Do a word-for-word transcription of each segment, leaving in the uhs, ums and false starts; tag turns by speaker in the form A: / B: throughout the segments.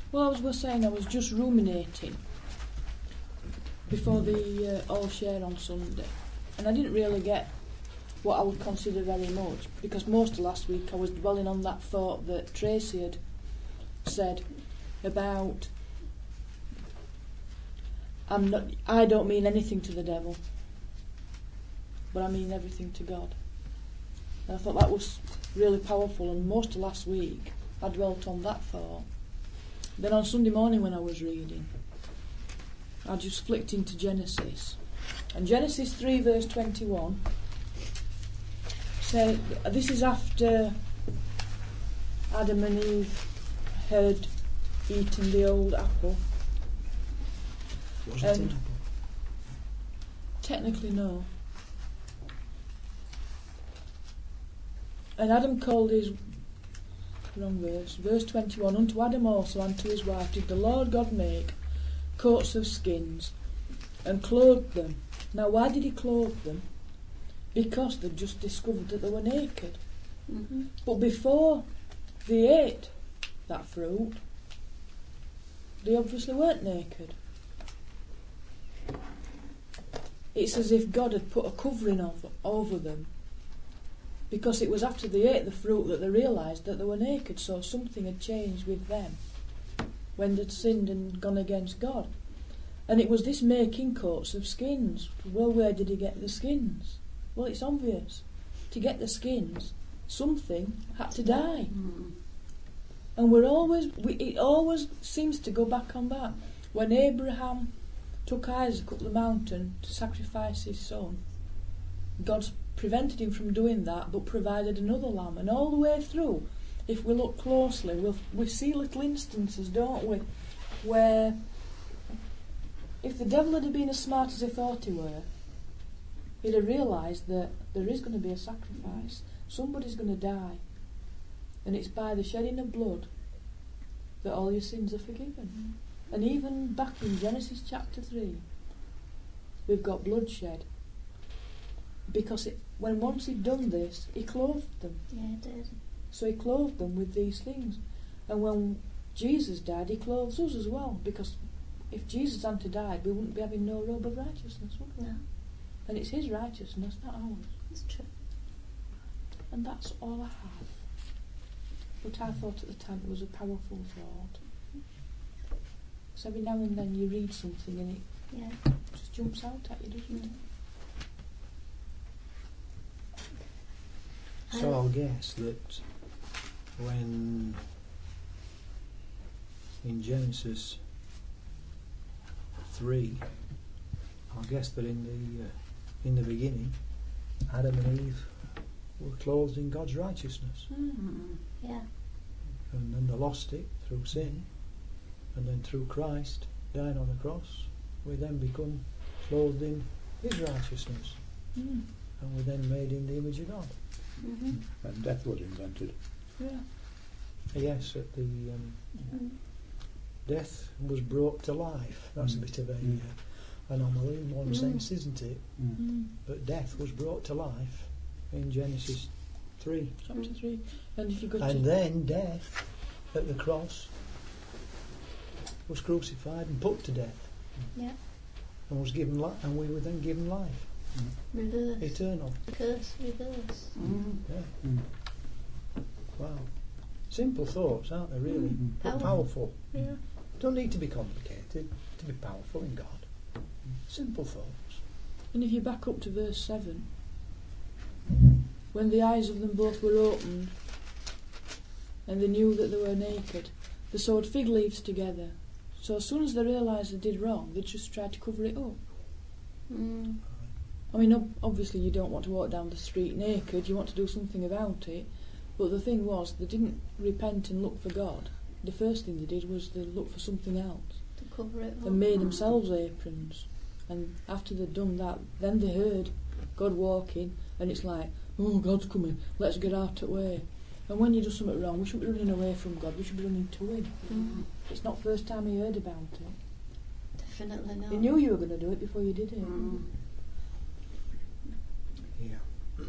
A: Well, I was was saying I was just ruminating before the uh, all share on Sunday, and I didn't really get what I would consider very much, because most of last week I was dwelling on that thought that Tracy had said about I'm not, I don't mean anything to the devil, but I mean everything to God. And I thought that was really powerful, and most of last week I dwelt on that thought. Then on Sunday morning when I was reading, I just flicked into Genesis. And Genesis three verse twenty-one said, this is after Adam and Eve had eaten the old apple.
B: Was it an
A: And
B: apple?
A: technically no. And Adam called his, wrong verse, verse twenty-one, unto Adam also and to his wife did the Lord God make coats of skins and clothed them. Now why did he clothe them? Because they'd just discovered that they were naked.
C: Mm-hmm.
A: But before they ate that fruit, they obviously weren't naked. It's as if God had put a covering over, over them, because it was after they ate the fruit that they realised that they were naked, so something had changed with them when they'd sinned and gone against God. And it was this making coats of skins. Well, where did he get the skins? Well, it's obvious. To get the skins, something had to die.
C: Mm.
A: And we're always, we, it always seems to go back on that. When Abraham took Isaac up the mountain to sacrifice his son, God's prevented him from doing that, but provided another lamb. And all the way through, if we look closely, we'll, we see little instances, don't we, where if the devil had been as smart as he thought he were, he'd have realised that there is going to be a sacrifice. Somebody's going to die. And it's by the shedding of blood that all your sins are forgiven. Mm. And even back in Genesis chapter three, we've got bloodshed. Because it, when once he'd done this, he clothed them.
C: Yeah, he did.
A: So he clothed them with these things. And when Jesus died, he clothes us as well. Because if Jesus hadn't died, we wouldn't be having no robe of righteousness, would we?
C: No.
A: And it's his righteousness, not ours.
C: It's true.
A: And that's all I have. But I thought at the time it was a powerful thought. So every now and then you read something and it
C: Yeah.
A: just jumps out at you, doesn't it?
B: So I'll guess that when in Genesis three, I'll guess that in the uh, in the beginning, Adam and Eve were clothed in God's righteousness,
C: Mm. Yeah.
B: and then they lost it through sin, and then through Christ dying on the cross, we then become clothed in His righteousness,
A: Mm.
B: and we're then made in the image of God.
C: Mm-hmm.
D: And death was invented.
A: Yeah.
B: Yes, at the um,
C: Mm-hmm.
B: death was brought to life. That's
D: Mm.
B: a bit of a
D: Mm.
B: uh, anomaly in one
C: Mm.
B: sense, isn't it?
D: Mm.
A: Mm.
B: But death was brought to life in Genesis three.
A: Chapter three. And if you go to
B: And then death at the cross was crucified and put to death,
C: Yeah.
B: and was given li- and we were then given life,
C: Reverse.
B: eternal.
C: Curse, reverse.
D: Mm.
B: Yeah.
D: Mm.
B: Wow. Simple thoughts, aren't they? Really,
D: Mm.
B: but
C: Powerful.
B: powerful.
C: Yeah.
B: Don't need to be complicated to be powerful in God. Simple thoughts.
A: And if you back up to verse seven, when the eyes of them both were opened, and they knew that they were naked, they sewed fig leaves together. So as soon as they realised they did wrong, they just tried to cover it up.
C: Mm.
A: I mean, ob- obviously you don't want to walk down the street naked, you want to do something about it, but the thing was, they didn't repent and look for God. The first thing they did was they looked for something else,
C: To cover it up.
A: and made themselves aprons. And after they'd done that, then they heard God walking, and it's like, oh, God's coming, let's get out of the way. And when you do something wrong, we shouldn't be running away from God, we should be running to Him.
C: Mm.
A: It's not the first time he heard about it.
C: Definitely not.
A: He knew you were going to do it before you did it.
C: Mm.
B: Yeah.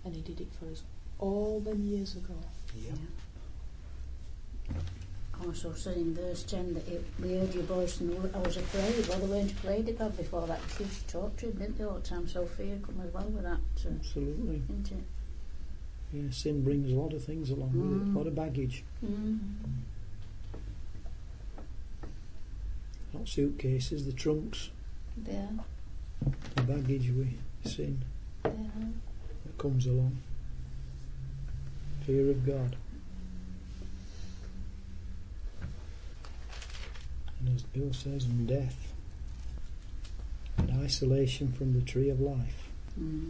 A: And he did it for us all them years ago.
B: Yeah.
D: Also said in verse ten that it, we heard your voice and I was afraid. Well, they weren't afraid of God before that. They used to talk to him, didn't they, all the time? So fear come as well with that, uh,
B: Absolutely.
D: isn't it?
B: Yeah, sin brings a lot of things along with it,
D: Mm.
B: a lot of baggage.
D: Mm.
B: Not suitcases, the trunks,
C: Yeah,
B: the baggage with sin
C: yeah.
B: that comes along. Fear of God. And as Bill says, and death. And isolation from the tree of life.
D: Mm.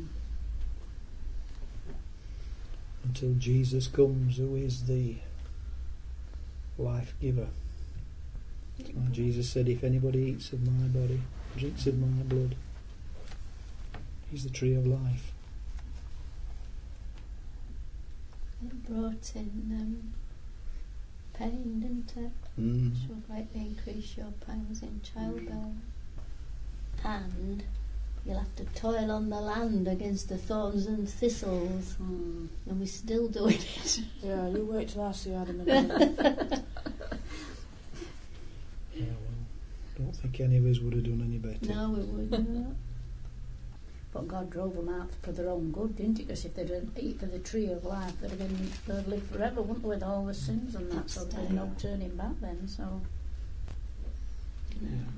B: Until Jesus comes, who is the life giver. Like Jesus said, if anybody eats of my body, drinks of my blood, he's the tree of life.
C: It brought in um, pain, didn't it?
B: Mm.
C: Which will greatly increase your pangs in childbearing. And you'll have to toil on the land against the thorns and thistles,
D: Mm.
C: and we're still doing it.
A: Yeah, you wait till I see Adam and Eve.
B: Yeah, well, don't think any of us would have done any better.
C: No, we wouldn't.
D: But God drove them out for their own good, didn't he? Because if they'd have eat for the tree of life, they'd have been, they'd live forever, wouldn't they, with all the sins and that. So there's no turning back then. So
C: No.
B: Yeah.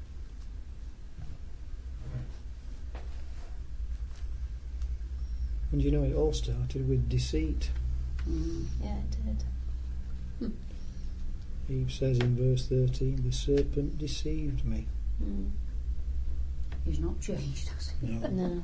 B: And you know, it all started with deceit.
D: mm.
C: Yeah, it did.
B: Eve says in verse thirteen, the serpent deceived me.
C: Mm.
D: He's not changed, has he?
B: No.
C: No.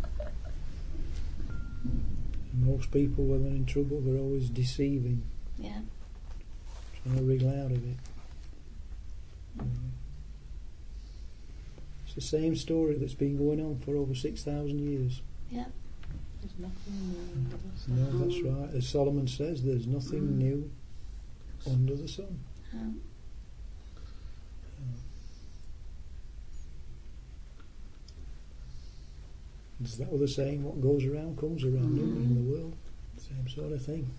B: Most people, when they're in trouble, they're always deceiving,
C: Yeah.
B: trying to wriggle out of it. Mm. It's the same story that's been going on for over six thousand years.
C: Yeah.
A: There's nothing new under the sun.
B: No, that's right. As Solomon says, there's nothing
D: Mm.
B: new under the sun.
C: Um,
B: Is that what they're saying? What goes around comes around, isn't it, in the world? Same sort of thing.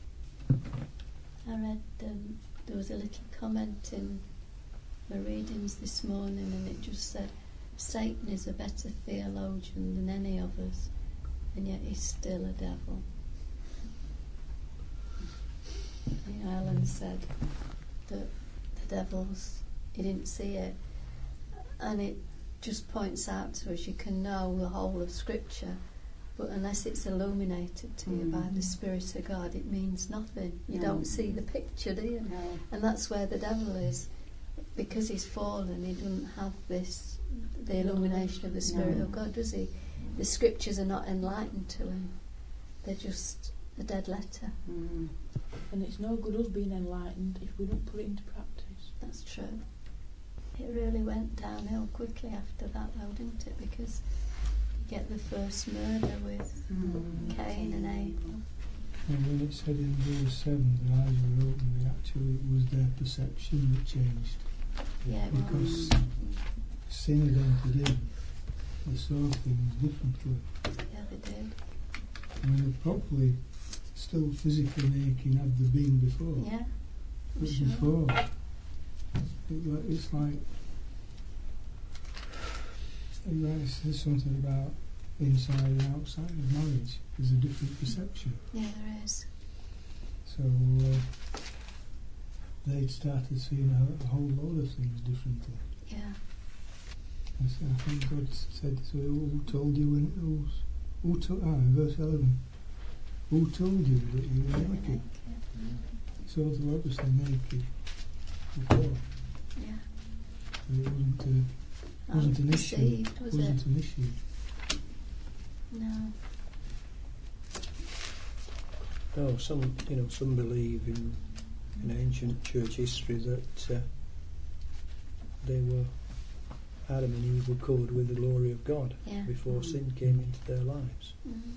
C: I read um, there was a little comment in my readings this morning, and it just said Satan is a better theologian than any of us, and yet he's still a devil. You know, Alan said that the devil's, he didn't see it, and it just points out to us you can know the whole of Scripture, but unless it's illuminated to you by the Spirit of God, it means nothing. You
D: No.
C: don't see the picture, do you?
D: No.
C: And that's where the devil is. Because he's fallen, he doesn't have this, the illumination of the Spirit
D: No.
C: of God, does he? The Scriptures are not enlightened to him. They're just a dead letter.
D: Mm.
A: And it's no good us being enlightened if we don't put it into practice.
C: That's true. It really went downhill quickly after that, though, didn't it? Because you get the first murder with
D: Mm.
C: Cain and Abel.
E: And when it said in verse seven their eyes were opened, actually it was their perception that changed.
C: Yeah,
E: Because sin had entered in, they saw things differently.
C: yeah, they did.
E: I mean, they're probably still physically naked had they been before.
C: Yeah, for
E: But
C: sure.
E: before, it, wa- it's like, it like says something about inside and outside of marriage. There's a different perception.
C: Yeah, there is.
E: So uh, they'd started seeing a, a whole load of things differently.
C: Yeah.
E: And so I think God said, so who told you when it was? Who told, ah, in verse eleven, who told you that you were naked? So they were obviously naked before.
C: Yeah.
E: So it wasn't, uh, wasn't an issue.
C: Deceived, was
E: wasn't
C: it?
E: an issue.
C: No.
B: No, some, you know, some believe in, in ancient church history that uh, they were, Adam and Eve were covered with the glory of God
C: Yeah.
B: before
D: Mm.
B: sin came into their lives.
C: Mm.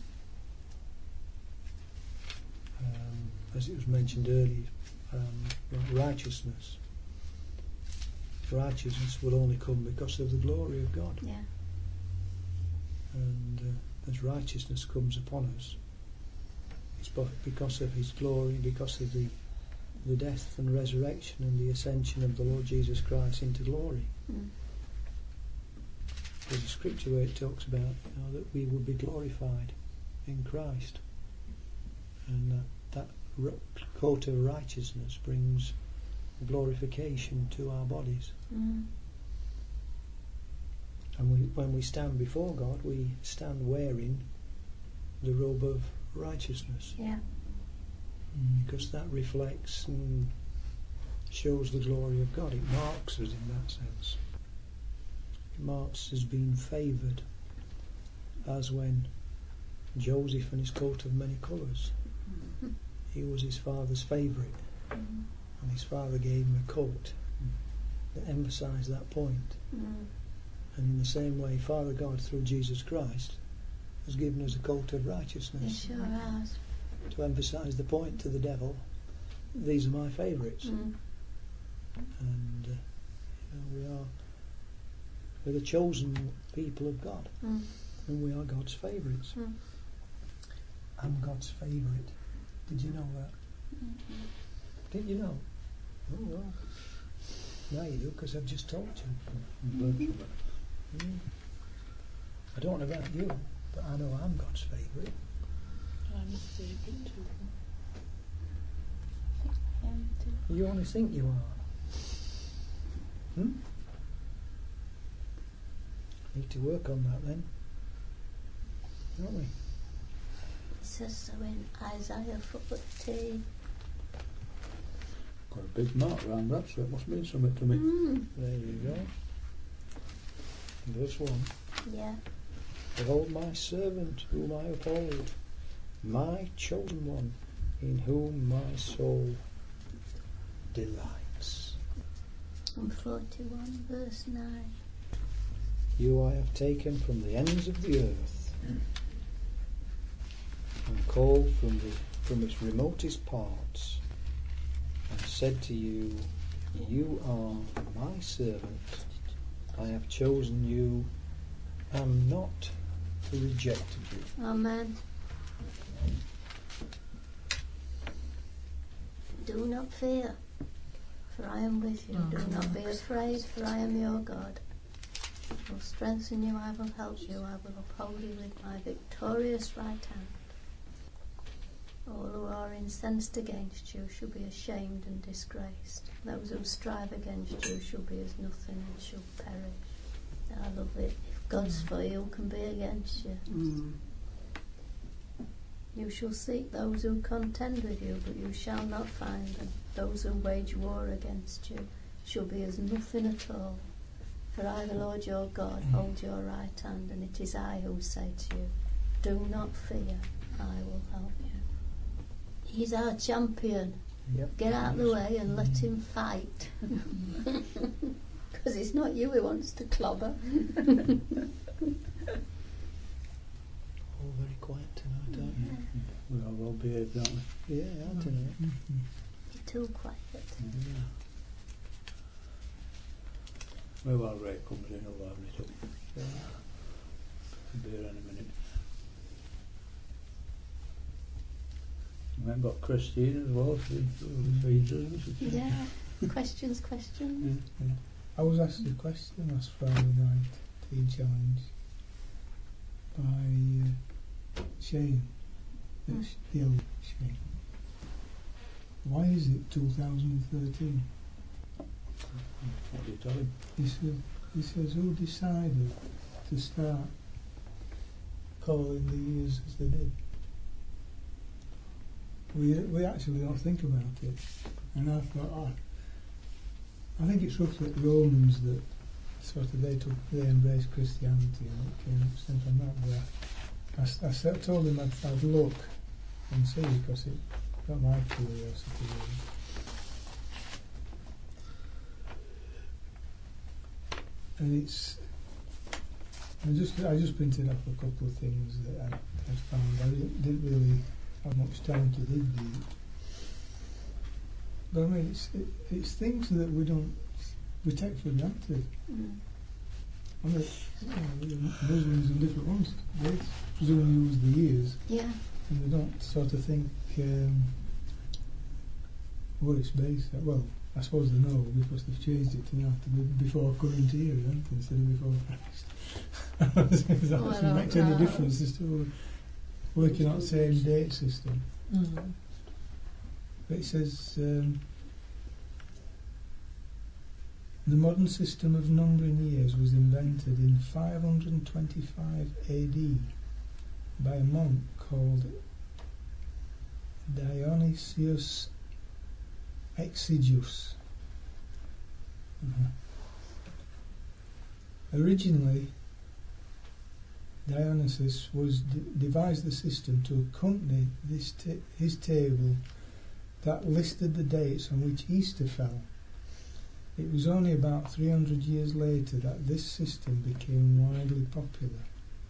B: Um, as it was mentioned earlier, um, like righteousness. Righteousness will only come because of the glory of God.
C: Yeah.
B: And uh, as righteousness comes upon us, It's bo- because of his glory, because of the the death and resurrection and the ascension of the Lord Jesus Christ into glory.
C: Mm.
B: There's a scripture where it talks about, you know, that we would be glorified in Christ, and uh, that r- coat of righteousness brings glorification to our bodies.
C: Mm.
B: And we, when we stand before God, we stand wearing the robe of righteousness,
C: Yeah.
B: because that reflects and shows the glory of God. It marks us in that sense. It marks us being favoured, as when Joseph and his coat of many colours,
C: Mm-hmm.
B: he was his father's favourite,
C: Mm.
B: and his father gave him a coat that emphasised that point.
C: Mm.
B: And in the same way, Father God, through Jesus Christ, has given us a coat of
C: He
B: righteousness
C: sure has.
B: to emphasise the point to the devil, these are my favourites.
C: Mm.
B: And uh, you know, we are we're the chosen people of God,
C: Mm.
B: and we are God's favourites.
C: Mm.
B: I'm God's favourite. Did you know that?
C: Mm-hmm.
B: Didn't you know? Oh well. Now you do, because I've just told you.
E: Virtually.
B: Mm. I don't know about you, but I know I'm God's favourite.
A: I'm his favourite too.
C: Him too.
B: You only think you are. Hmm? Need to work on that then, don't we?
C: It says so in Isaiah forty.
E: Got a big mark round that, so it must mean something to me.
C: Mm.
B: There you go. Verse one.
C: Yeah.
B: Behold my servant whom I uphold, my chosen one, in whom my soul delights.
C: And forty-one verse nine.
B: You I have taken from the ends of the earth, and called from the from its remotest parts, and said to you, you are my servant. I have chosen you, am not rejected you.
C: Amen. Do not fear, for I am with you. Do not be afraid, for I am your God. I will strengthen you, I will help you, I will uphold you with my victorious right hand. All who are incensed against you shall be ashamed and disgraced. Those who strive against you shall be as nothing and shall perish. I love it. If God's for you, who can be against you?
D: Mm.
C: You shall seek those who contend with you, but you shall not find them. Those who wage war against you shall be as nothing at all. For I, the Lord your God, hold your right hand, and it is I who say to you, do not fear, I will help you. He's our champion.
B: Yep.
C: Get out of the way and let him fight. Because it's not you he wants to clobber.
B: All very quiet tonight, aren't you?
E: We are well behaved, aren't we?
B: Yeah, yeah, tonight.
C: You're too quiet.
B: Yeah.
E: Well, while Ray comes in, he'll liven it up.
B: Yeah.
E: He'll be here in a minute. We haven't got Christine as well, she feeds us.
C: Yeah. Questions, questions?
E: Yeah. I was asked a question last Friday night, Teen Challenge, by uh, Shane,
C: Mm.
E: It's the old Shane. Why is it two thousand thirteen?
B: What do you tell him?
E: He said, he says, who decided to start calling the years as they did? We we actually don't think about it. And I thought, oh, I think it's roughly the Romans that sort of they took, they embraced Christianity and it came up sent on that. But I, I, I said- told him I'd, I'd look and see because it got my curiosity really. And it's I just I just printed up a couple of things that I, I found. I didn't, didn't really have much time to dig deep. But I mean, it's it, it's things that we don't we take for granted.
C: Mm.
E: I mean, you know, Muslims and different ones, they presumably use the years,
C: Yeah.
E: and they don't sort of think um, what it's based on. Well, I suppose they know because they've changed it to now to be before current era, haven't they, instead of before Christ. If that
C: Well, I
E: doesn't
C: don't
E: make any
C: know.
E: difference, they're still working on the same date system.
A: Mm.
E: But it says um, the modern system of numbering years was invented in five hundred twenty-five A D by a monk called Dionysius Exiguus. Uh-huh. Originally, Dionysius was d- devised the system to accompany this ta- his table that listed the dates on which Easter fell. It was only about three hundred years later that this system became widely popular.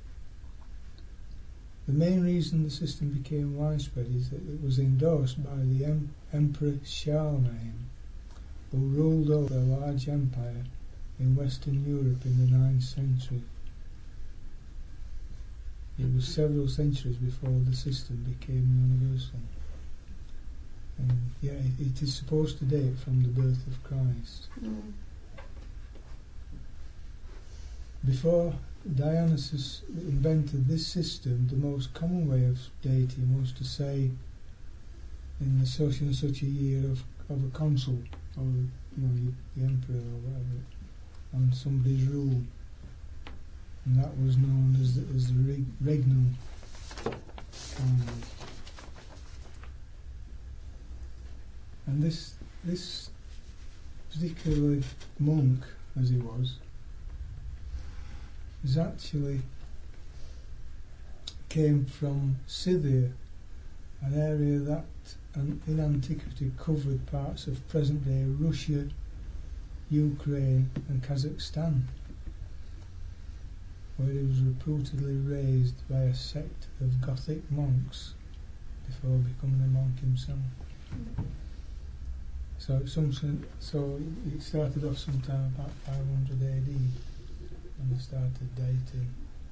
E: The main reason the system became widespread is that it was endorsed by the em- Emperor Charlemagne, who ruled over a large empire in Western Europe in the ninth century. It was several centuries before the system became universal. And yeah, it, it is supposed to date from the birth of Christ.
C: Mm.
E: Before Dionysus invented this system, the most common way of dating was to say in the such and such a year of, of a consul, or you know, the emperor or whatever, on somebody's rule. And that was known as the, as the reg, regnal calendar. And this this particular monk, as he was, is actually came from Scythia, an area that an, in antiquity covered parts of present-day Russia, Ukraine and Kazakhstan, where he was reputedly raised by a sect of Gothic monks before becoming a monk himself. So, some, so it started off sometime about five hundred A D, and they started dating,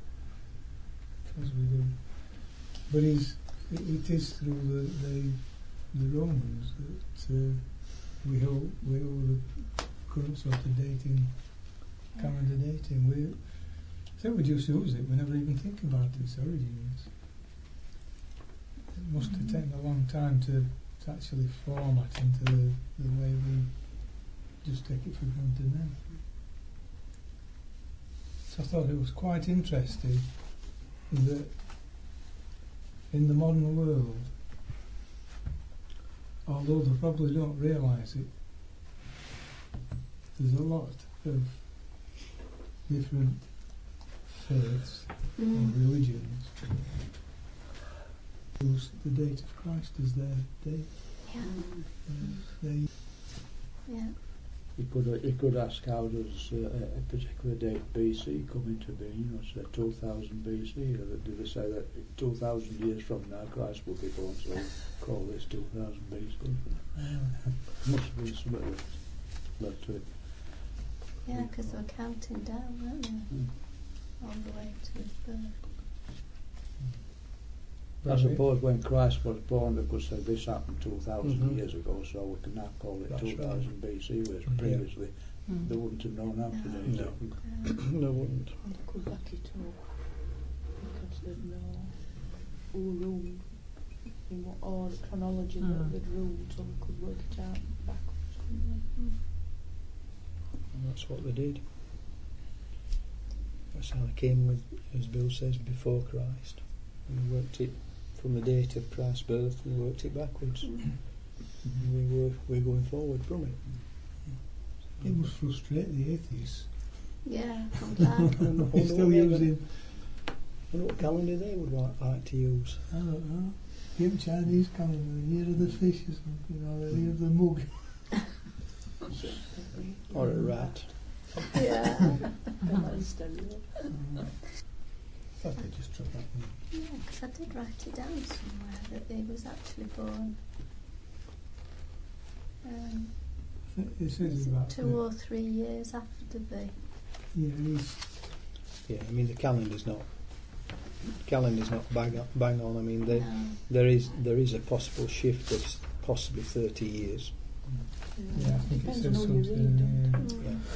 E: as we do. But he's, it, it is through the the, the Romans that uh, we hold we hold the current sort of dating, calendar dating. We, I think we just use it. We never even think about its origins. It must have taken a long time to, to actually format into the, the way we just take it for granted now. So I thought it was quite interesting that in the modern world, although they probably don't realise it, there's a lot of different faiths
C: Mm.
E: or religions use the date of Christ as their date.
C: Yeah.
E: Uh, they,
C: Yeah.
B: You could uh, you could ask how does uh, a particular date B C come into being? You know, say two thousand B C. Or do they say that two thousand years from now Christ will be born? So call this two thousand B C.
E: uh,
B: Must be something that led to it.
C: Yeah, because they were counting down, weren't they?
B: Mm.
C: All the way to his birth.
B: I suppose when Christ was born, they could say this happened two thousand
E: Mhm.
B: years ago, so we can now call it
E: That's
B: two thousand B C, whereas
E: Yeah.
B: previously
A: Mm.
B: they wouldn't have known how to
C: No.
B: date
E: No.
B: it.
C: Yeah.
B: They wouldn't.
A: And they could back it up because there's no who ruled in what order, chronology
E: Mm.
A: that they'd ruled, so we could work it out backwards, couldn't we?
C: Mm.
B: And that's what they did.
F: That's how they came with, as Bill says, before Christ. And we worked it from the date of Christ's birth, we worked it backwards.
C: Mm.
F: And we were we're going forward from it.
E: it must frustrate the atheists.
C: Yeah, I'm glad.
E: They're still using,
F: I wonder what calendar they would like, like to use.
E: I don't know, give them Chinese calendar, the year of the fish or something, or the year of the mug.
F: Or a rat.
C: Yeah.
A: Like stereo.
E: I thought they just took that one.
C: Yeah, because I did write it down somewhere that he was actually born. Um,
E: It says
C: is it
E: about
C: two
E: the,
C: or three years after the.
E: yeah, he's,
F: Yeah, I mean the calendar's not
B: calendar's not bang on. Bang on. I mean, there,
C: No.
B: there is there is a possible shift of s- possibly thirty years.
E: Yeah, I think it
A: Depends
E: says
A: on who you
E: something.
A: read, don't
E: yeah.
C: Mm.
B: Yeah.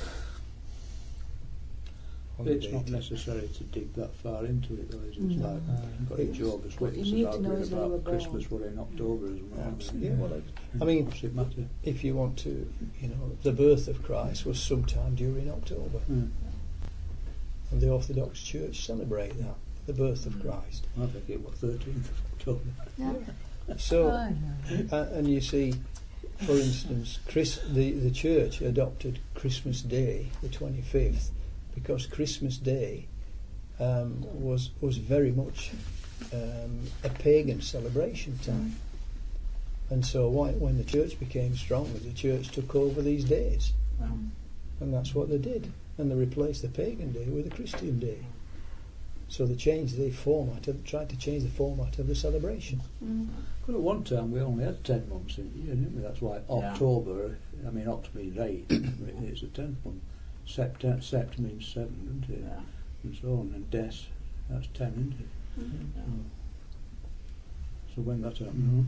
F: It's
B: Holiday
F: not
B: to-
F: necessary to dig that far into it, though, is it? It's
A: No.
F: like
E: Uh,
F: you've got
B: It's-
F: Jehovah's
A: What you
F: Witnesses
A: need to know
F: arguing
A: is when you were
F: about
A: born.
F: Christmas were in October as well.
B: Absolutely. Yeah, well, I mean,
F: what's it matter?
B: if you want to, you know, the birth of Christ was sometime during October,
F: Hmm.
B: and the Orthodox Church celebrate that, the birth of Christ.
F: I think it was thirteenth of October.
C: No.
B: So,
D: I know.
B: uh, and you see, for instance, Chris, the the Church adopted Christmas Day, the twenty-fifth, because Christmas Day um, was was very much um, a pagan celebration time. And so why, when the church became stronger, the church took over these days. And that's what they did. And they replaced the pagan day with a Christian day. So they changed the format, of, tried to change the format of the celebration.
C: Mm.
F: But at one time we only had ten months in a year, didn't we? That's why
A: Yeah.
F: October, I mean October is eight, it's the tenth month. Sept, Sept means seven, doesn't it?
A: Yeah.
F: And so on, and Des, that's ten, isn't it?
C: Mm.
F: So when that happened,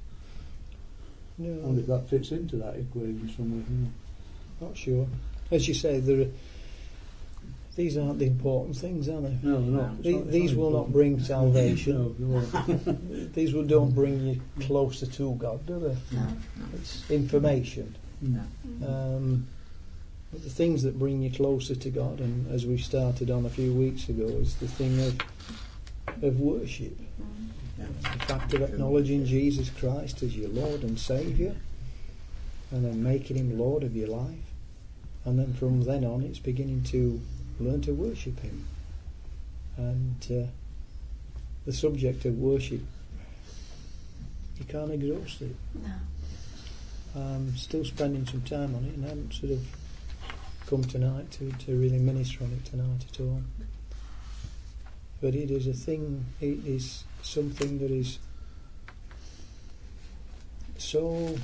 F: I
B: No,
F: wonder if that fits into that equation somewhere. You know.
B: not sure. As you say, there are, these aren't the important things, are they?
F: No, they're not. It's
B: The-
F: not- it's
B: these
F: not
B: will not
F: important.
B: bring salvation.
F: No, they won't.
B: These will don't bring you closer to God, do they?
C: No.
B: It's information.
F: No.
B: Um, but the things that bring you closer to God, and as we started on a few weeks ago, is the thing of of worship. The fact of acknowledging Jesus Christ as your Lord and Saviour, and then making Him Lord of your life, and then from then on it's beginning to learn to worship Him. And uh, the subject of worship, you can't exhaust it.
C: No.
B: I'm still spending some time on it, and I haven't sort of come tonight to, to really minister on it tonight at all. But it is a thing, it is something that is so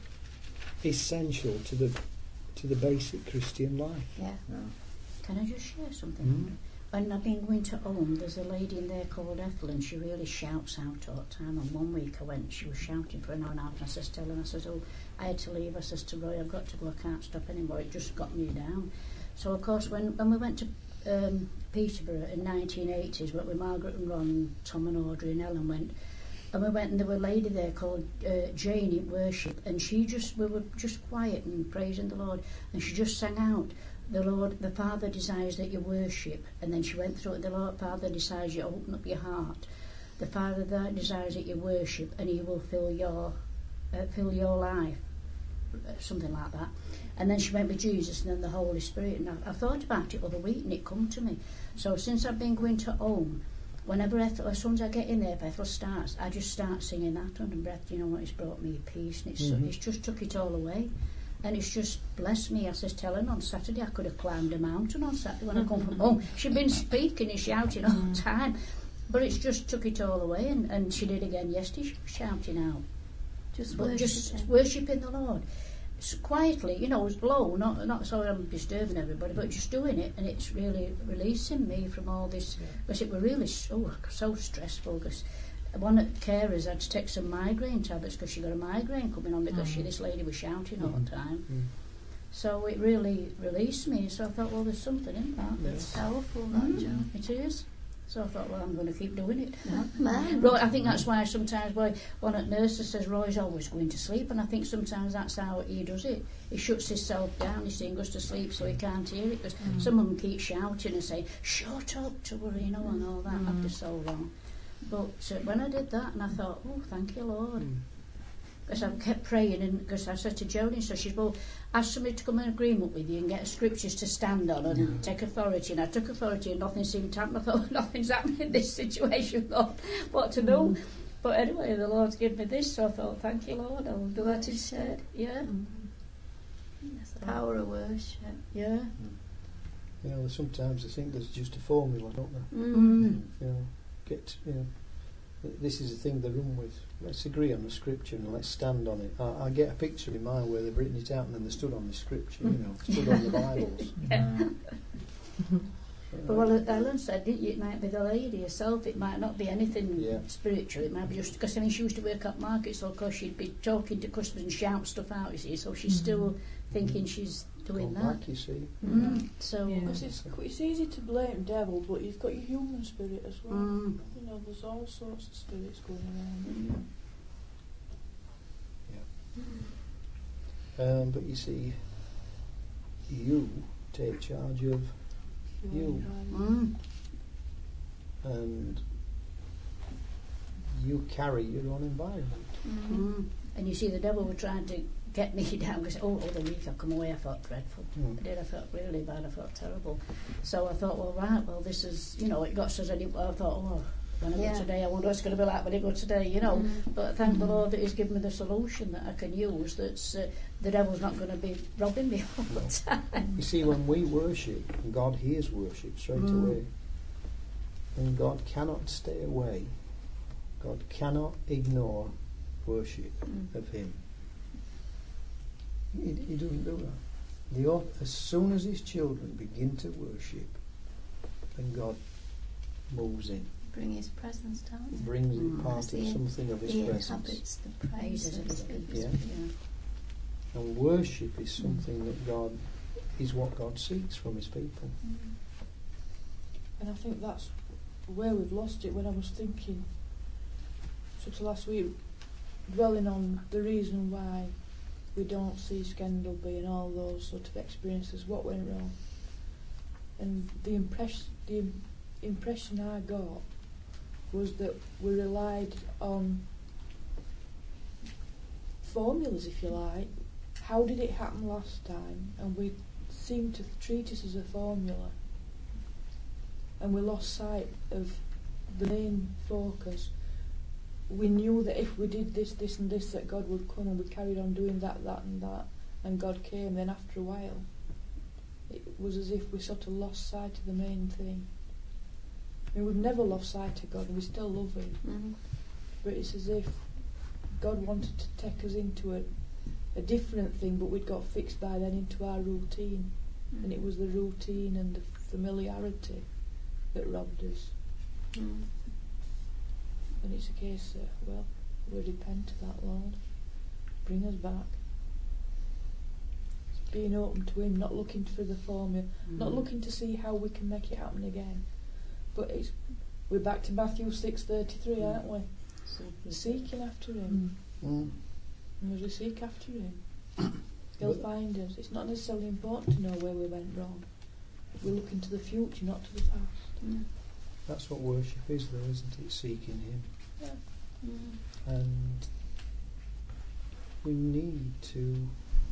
B: essential to the to the basic Christian life.
C: Yeah.
D: Can I just share something?
B: Mm.
D: When I've been going to Ulm, there's a lady in there called Ethel, and she really shouts out all the time. And one week I went, she was shouting for an hour and a half, and I says to her, I says, oh, I had to leave. I says to Roy, I've got to go, I can't stop anymore. It just got me down. So, of course, when, when we went to um, Peterborough in nineteen eighties, went with Margaret and Ron, and Tom and Audrey and Ellen went, and we went and there was a lady there called uh, Jane at worship, and she just, we were just quiet and praising the Lord, and she just sang out, the Lord, the Father desires that you worship. And then she went through it, the Lord Father desires you open up your heart. The Father that desires that you worship, and He will fill your uh, fill your life, uh, something like that. And then she went with Jesus and then the Holy Spirit. And I, I thought about it the other week, and it come to me. So since I've been going to home, whenever Ethel, as soon as I get in there, if Ethel starts, I just start singing that under breath. You know what? It's brought me peace, and it's
B: Mhm.
D: it's just took it all away. And it's just blessed me. I says, telling on Saturday I could have climbed a mountain on Saturday when I come from home. She'd been speaking and shouting all the time. But it's just took it all away. And, and she did again yesterday. She was shouting out.
C: Just
D: But
C: worship
D: just
C: Him.
D: worshipping the Lord. S quietly, you know, low, not not so I'm disturbing everybody, but just doing it. And it's really releasing me from all this. Because it was really so, so stressful. Because one of the carers had to take some migraine tablets because she got a migraine coming on because she, this lady was shouting all the time.
B: Mm.
D: So it really released me. So I thought, well, there's something in that.
C: It's powerful, that, Jo.
D: It is. So I thought, well, I'm going to keep doing it.
C: Man.
D: Roy, I think that's why sometimes Roy, one of the nurses says Roy's always going to sleep, and I think sometimes that's how he does it. He shuts himself down, he goes to sleep so he can't hear it, because some of them keep shouting and saying, shut up to her, you know, and all that after so long. But uh, when I did that, and I thought, oh, thank you, Lord.
B: Mm.
D: Because I kept praying, and because I said to Jodie, so she's, well, ask somebody to come in agreement with you and get scriptures to stand on and
B: Yeah.
D: take authority. And I took authority and nothing seemed to happen. I thought, nothing's happening in this situation, Lord. What to do?
C: Mm.
D: But anyway, the Lord's given me this, so I thought, thank you, Lord, I'll do that instead. Yeah,
C: It's the power of worship.
D: yeah.
B: You know, sometimes I think there's just a formula, don't there?
D: Mm.
B: You know, get you know, th- this is the thing they run with. Let's agree on the scripture and let's stand on it. I, I get a picture in mind where they've written it out and then they stood on the scripture. You know, stood on the Bibles.
D: But well, Ellen said, didn't you, it might be the lady herself, it might not be anything
F: Yeah.
D: spiritual, it might be just, because I mean she used to work at market, so of course she'd be talking to customers and shout stuff out, you see, so she's
A: Mm.
D: still thinking she's doing
F: Gone
D: that.
F: back, you see.
D: Mm. So,
A: Yeah. Because it's, it's easy to blame devil, but you've got your human spirit as well.
D: mm,
A: You know, there's all sorts of spirits going around.
F: Um, but you see, you take charge of You.
D: mm,
F: and you carry your own environment.
D: mm. And you see the devil were trying to get me down, because oh, other week I come away, I felt dreadful.
F: Mm.
D: I did, I felt really bad, I felt terrible. So I thought, well, right, well, this is, you know, it got so any, I thought, oh, when I
C: Yeah.
D: go today, I wonder what it's going to be like when I go today, you know.
C: Mm.
D: But thank the Lord that He's given me the solution that I can use, that's uh, the devil's not going to be robbing me all the time.
F: You see, when we worship, God hears worship straight
D: Mm.
F: away. And God cannot stay away. God cannot ignore worship
D: Mm.
F: of Him. He, he doesn't do that. The, au- as soon as His children begin to worship, then God moves in,
C: Bring His presence down.
F: brings
D: Mm.
F: it part of
C: He-
F: something of His
C: He
F: presence.
C: inhabits the
D: Praises of His
C: praises.
D: people.
F: Yeah.
D: Yeah.
F: And worship is something that God is what God seeks from His people.
C: Mm.
A: And I think that's where we've lost it. When I was thinking, such last week, dwelling on the reason why we don't see Scandalby and all those sort of experiences, what went wrong, and the impression, the im- impression I got was that we relied on formulas, if you like. How did it happen last time? And we seemed to treat it as a formula. And we lost sight of the main focus. We knew that if we did this, this and this, that God would come, and we carried on doing that, that and that, and God came. Then after a while, it was as if we sort of lost sight of the main thing. I mean, we've never lost sight of God, and we still love Him,
C: Mm.
A: but it's as if God wanted to take us into a, a different thing, but we'd got fixed by then into our routine,
C: Mm.
A: and it was the routine and the familiarity that robbed us.
C: Mm.
A: And it's a case that, well, we repent of that, Lord. Bring us back. It's being open to Him, not looking for the formula, not
D: Mm.
A: looking to see how we can make it happen again. But it's we're back to Matthew six thirty three, aren't we? Seeking after Him.
F: Mm.
A: And as we seek after Him, He'll
F: But-
A: find us. It's not necessarily important to know where we went wrong. We're looking to the future, not to the past.
C: Mm.
F: That's what worship is, though, isn't it? Seeking Him.
C: Mm.
F: And we need to,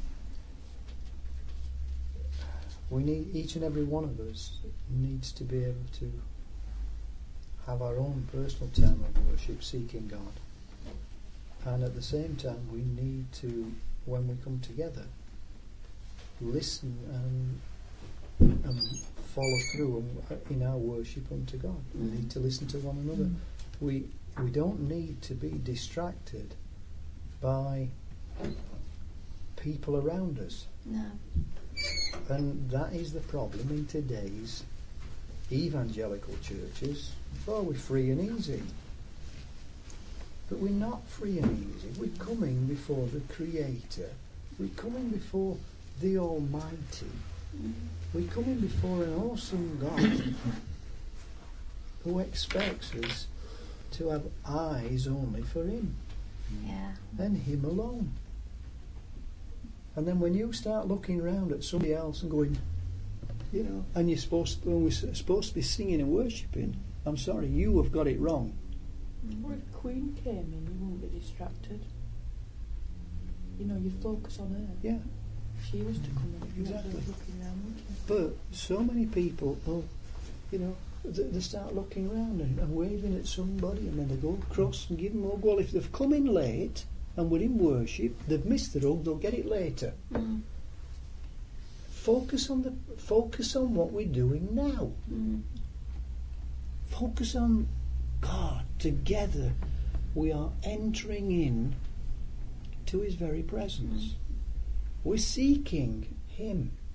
F: we need, each and every one of us needs to be able to have our own personal time of worship, seeking God. And at the same time, we need to, when we come together, listen and and follow through in our worship unto God. We
C: Mm.
F: need to listen to one another.
A: Mm.
F: We we don't need to be distracted by people around us.
C: No.
F: And that is the problem in today's evangelical churches. Oh, we're free and easy. But we're not free and easy. We're coming before the Creator. We're coming before the Almighty.
C: Mm.
F: We're coming before an awesome God who expects us to have eyes only for Him
C: Yeah.
F: and Him alone. And then when you start looking around at somebody else and going, you know,
B: And you're supposed to, when we're supposed to be singing and worshipping, I'm sorry, you have got it wrong.
A: Or if Queen came in, you wouldn't be distracted. You know, you focus on her.
B: Yeah.
A: If she was to come in, you
B: Exactly.
A: wouldn't be looking around, would you?
B: But so many people, oh, you know, they, they start looking around and, and waving at somebody, and then they go across and give them a well, if they've come in late and we're in worship, they've missed the road, they'll get it later.
C: Mm.
B: Focus on the focus on what we're doing now.
C: Mm.
B: Focus on God. Together we are entering in to His very presence. We're seeking Him.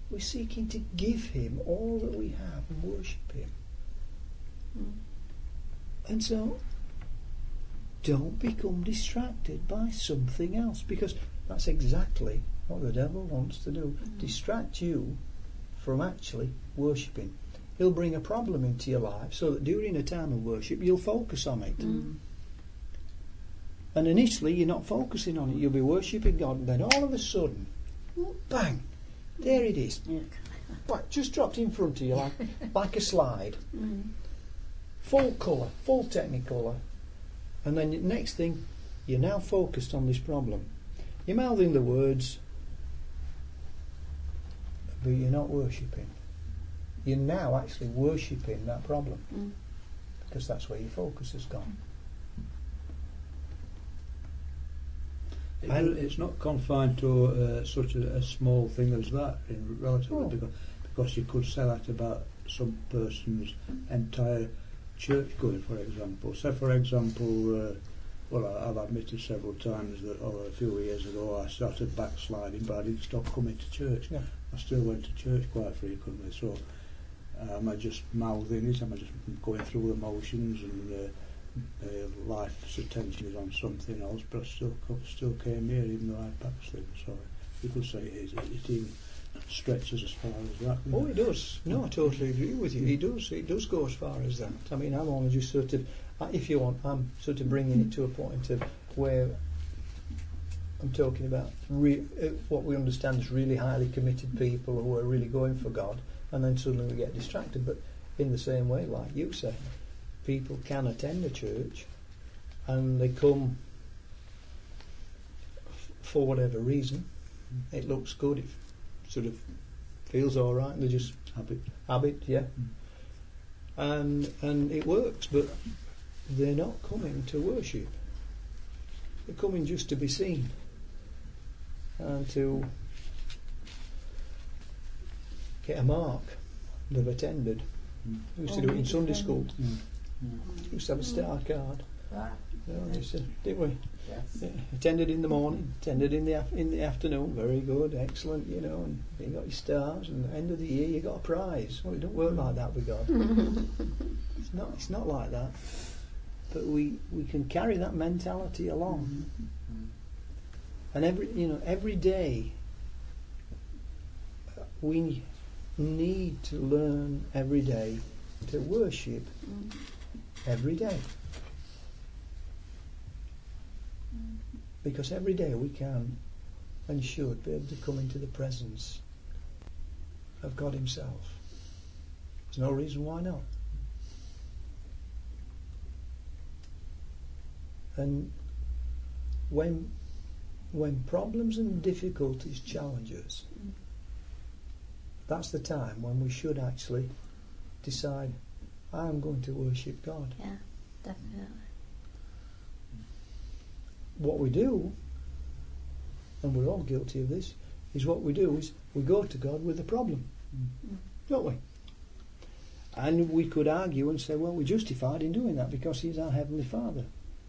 F: We're seeking to give him all that we have and worship him.
C: Mm.
F: And so, don't become distracted by something else, because that's exactly what the devil wants to do.
C: Mm.
F: Distract you from actually worshipping. He'll bring a problem into your life so that during a time of worship you'll focus on it.
C: Mm.
F: And initially you're not focusing on it. You'll be worshipping God, and then all of a sudden, bang, there it is.
D: Yeah.
F: But just dropped in front of you like, like a slide.
C: Mm.
F: Full colour, full technicolor. And then the next thing, you're now focused on this problem. You're mouthing the words, but you're not worshipping. You're now actually worshipping that problem,
C: Mm.
F: because that's where your focus has gone.
B: It,
F: And-
B: it's not confined to uh, such a, a small thing as that, in relatively,
F: Oh.
B: because, because you could say that about some person's entire church going, for example. Say, for example, uh, well, I, I've admitted several times that oh, a few years ago I started backsliding, but I didn't stop coming to church.
F: Yeah.
B: I still went to church quite frequently, so am I just mouthing it? Am I just going through the motions, and uh, uh, life's attention is on something else? But I still co- still came here, even though I backslid. So you could say it, is, it even stretches as far as that.
F: Oh, it does. No, I totally agree with you. It does. It does go as far as that. I mean, I'm only just sort of, uh, if you want, I'm sort of bringing it to a point of where I'm talking about re- uh, what we understand as really highly committed people who are really going for God, and then suddenly we get distracted. But in the same way, like you say, people can attend a church and they come f- for whatever reason. It looks good, it sort of feels all right, and they just
B: Habit.
F: habit, yeah, and and it works, but they're not coming to worship. They're coming just to be seen and to get a mark they've attended.
B: Mm.
F: We used
C: Oh,
F: to do it in
C: make a
F: Sunday
C: friend.
F: school.
B: Mm.
F: We used to have a star card.
G: Right.
F: You know, we used to, didn't we?
G: Yes.
F: Yeah, attended in the morning, attended in the af- in the afternoon. Very good, excellent. You know, and you got your stars. And at the end of the year, you got a prize. Well, it don't work like that with God. It's not. It's not like that. But we we can carry that mentality along. And every you know every day uh, we need to learn every day to worship
C: Mm.
F: every day. Because every day we can and should be able to come into the presence of God Himself. There's no reason why not. And when when problems and difficulties challenge us,
C: Mm.
F: that's the time when we should actually decide, I'm going to worship God.
C: Yeah, definitely.
F: What we do, and we're all guilty of this, is what we do is we go to God with a problem,
C: Mm.
F: don't we? And we could argue and say, well, we're justified in doing that because He's our Heavenly Father.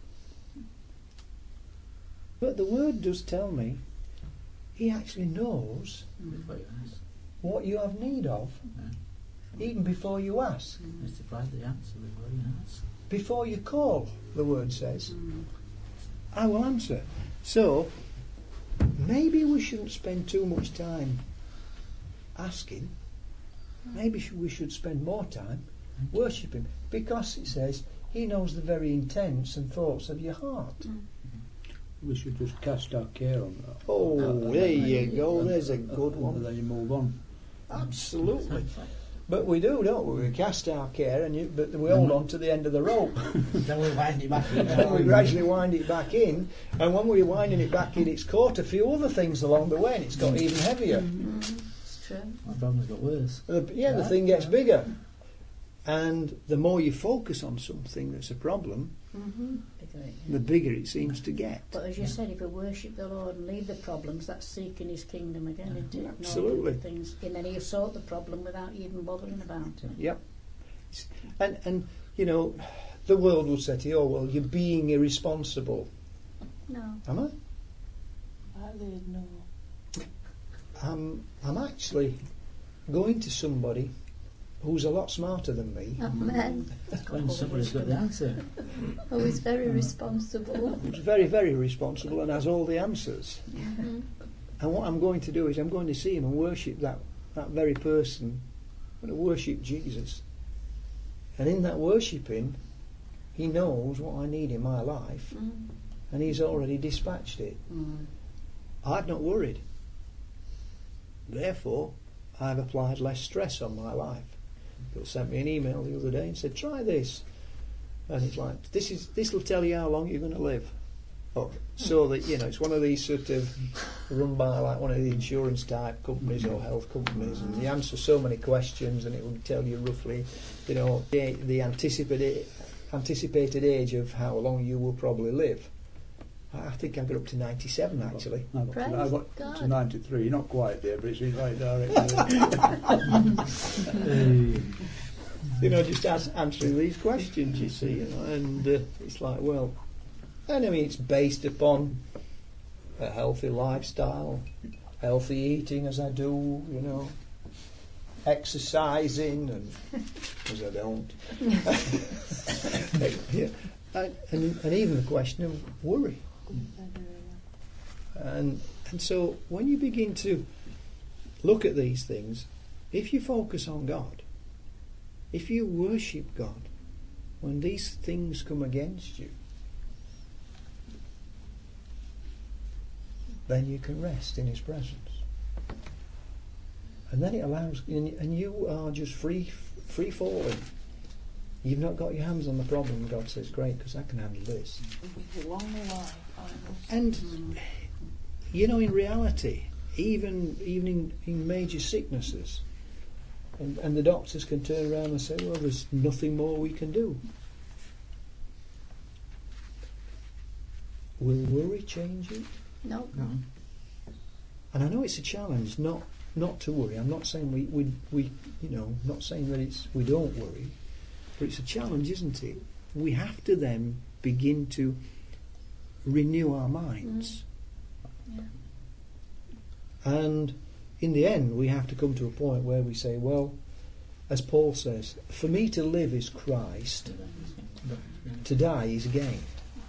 F: But the Word does tell me He actually knows
G: Before you ask.
F: what you have need of, even before you ask.
C: Mm.
G: He supplied the answer before you ask.
F: Before you call, the Word says,
C: Mm.
F: I will answer. So, maybe we shouldn't spend too much time asking. Maybe sh- we should spend more time worshipping, because it says He knows the very intents and thoughts of your heart.
C: Mm.
B: We should just cast our care on that.
F: Oh, there you go. There's a good
B: And
F: one.
B: then you move on.
F: Absolutely. But we do, don't we? We cast our care, and you, but we hold on to the end of the rope.
G: Then we wind it back in.
F: And we gradually wind it back in, and when we're winding it back in, it's caught a few other things along the way, and it's got even heavier.
C: Mm. It's true.
G: My problem's got worse.
F: The, yeah, the thing gets bigger. And the more you focus on something that's a problem,
C: Mm-hmm.
D: Bigger it, yeah.
F: the bigger it seems to get.
D: But as you said, if we worship the Lord and leave the problems, that's seeking His kingdom again, isn't it?
F: Absolutely.
D: Ignoring Things, and then He'll sort the problem without even bothering about it.
F: Yep. It's- And, and you know, the world will say to you, oh, well, you're being irresponsible.
C: No.
F: Am I?
A: I did know.
F: I'm, I'm actually going to somebody who's a lot smarter than me,
C: Amen.
G: When somebody's got the answer.
C: Who is very responsible.
F: who's very, very responsible and has all the answers.
C: Mhm.
F: And what I'm going to do is I'm going to see him and worship that, that very person. I'm going to worship Jesus. And in that worshipping, he knows what I need in my life,
C: Mm.
F: and he's already dispatched it.
D: Mm.
F: I've not worried. Therefore, I've applied less stress on my life. Bill sent me an email the other day and said, try this. And it's like, this is this will tell you how long you're going to live. Oh, so that, you know, it's one of these sort of run by like one of the insurance type companies or health companies, and you answer so many questions and it will tell you roughly, you know, the, the anticipated, anticipated age of how long you will probably live. I think I got up to ninety-seven actually.
H: I got,
C: Praise
H: to, I got
C: God.
H: to ninety-three, not quite there, but it's in right direction.
F: You know, just as, answering these questions, you see, you know, and uh, it's like, well, and I mean, it's based upon a healthy lifestyle, healthy eating as I do, you know, exercising, and as I don't. Yeah. And, and, and even the question of worry. And and so when you begin to look at these things, if you focus on God, if you worship God, when these things come against you, then you can rest in His presence. And then it allows, and you are just free, free falling. You've not got your hands on the problem. God says, great, because I can handle this.
A: Long life, I will.
F: And, you know, in reality, even even in, in major sicknesses, and, and the doctors can turn around and say, well, there's nothing more we can do. Will worry change it?
C: No.
G: No.
F: And I know it's a challenge not not to worry. I'm not saying we, we, we you know, not saying that it's we don't worry, but it's a challenge, isn't it? We have to then begin to renew our minds.
C: Yeah.
F: And in the end, we have to come to a point where we say, well, as Paul says, for me to live is Christ, to die is gain.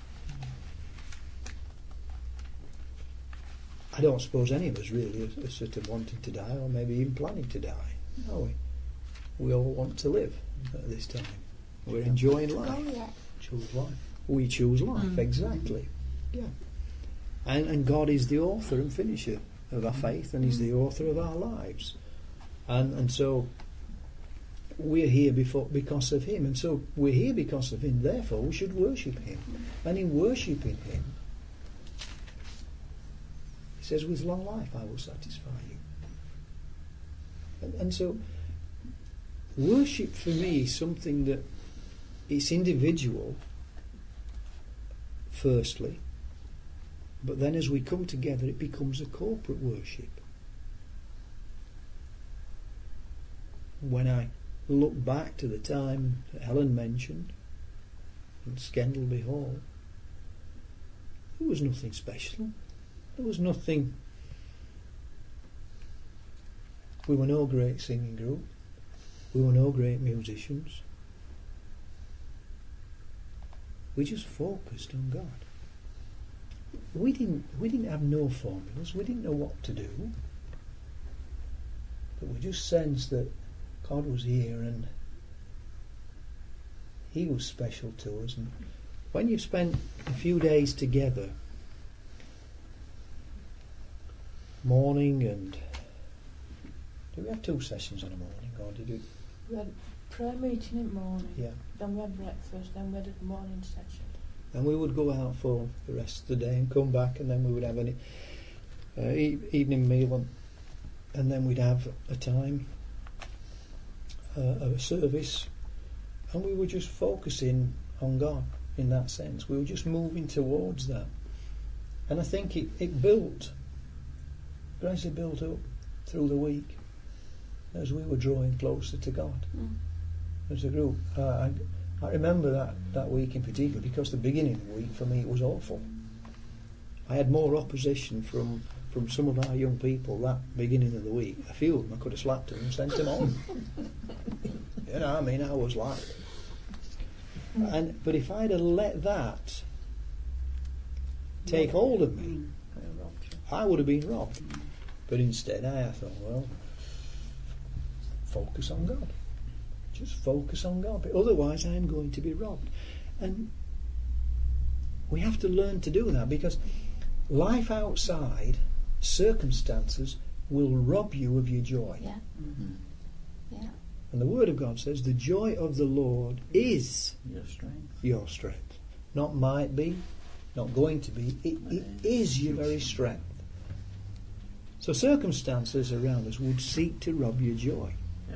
F: I don't suppose any of us really are, are sort of wanting to die, or maybe even planning to die, are we? We all want to live at this time. We're enjoying life.
C: Oh, yeah.
F: Choose life. We choose life,
D: Mm.
F: exactly. Yeah. And and God is the author and finisher of our faith, and He's the author of our lives. And and so we're here before because of Him, and so we're here because of Him, therefore we should worship Him. And in worshipping Him, He says, with long life I will satisfy you. And, and so worship for me is something that it's individual, firstly, but then as we come together it becomes a corporate worship. When I look back to the time that Helen mentioned in Scandalby Hall, there was nothing special. There was nothing. We were no great singing group. We were no great musicians. We just focused on God. We didn't we didn't have no formulas, we didn't know what to do. But we just sensed that God was here and He was special to us. And when you've spent a few days together, morning and did we have two sessions on a morning, or did we?
A: We had prayer meeting in the morning,
F: Yeah.
A: then we had breakfast, then we had a morning session.
F: And we would go out for the rest of the day and come back, and then we would have an uh, e- evening meal, and, and then we'd have a time, uh, a service, and we were just focusing on God in that sense. We were just moving towards that. And I think it, it built, gradually built up through the week as we were drawing closer to God
C: Mm.
F: as a group. Uh, I, I remember that, that week in particular because the beginning of the week for me it was awful. I had more opposition from
B: from some of our young people that beginning of the week. A few of them I could have slapped them and sent them home. You know, I mean, I was like, and but if I'd have let that take hold of me, I would have been robbed. But instead, I thought, well, focus on God. Just focus on God. But otherwise, I'm going to be robbed. And we have to learn to do that, because life outside, circumstances, will rob you of your joy.
C: Yeah.
G: Mm-hmm.
C: Yeah.
B: And the Word of God says, the joy of the Lord is
G: Your strength.
B: your strength. Not might be, not going to be. It, it is your very strength. So circumstances around us would seek to rob your joy.
G: Yeah.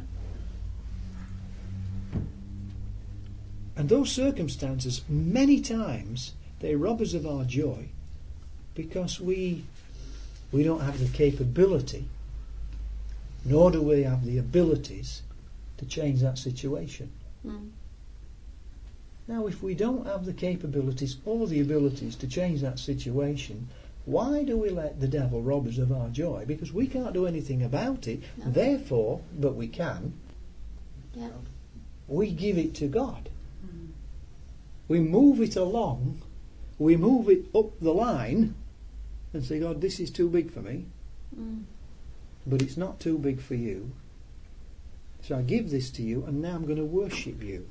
B: And those circumstances, many times, they rob us of our joy because we we don't have the capability, nor do we have the abilities to change that situation.
C: Mm.
B: Now, if we don't have the capabilities or the abilities to change that situation, why do we let the devil rob us of our joy? Because we can't do anything about it.
C: No.
B: Therefore, but we can,
C: Yeah.
B: we give it to God. We move it along, we move it up the line and say, God, this is too big for me,
C: Mm.
B: but it's not too big for you. So I give this to you, and now I'm going to worship you.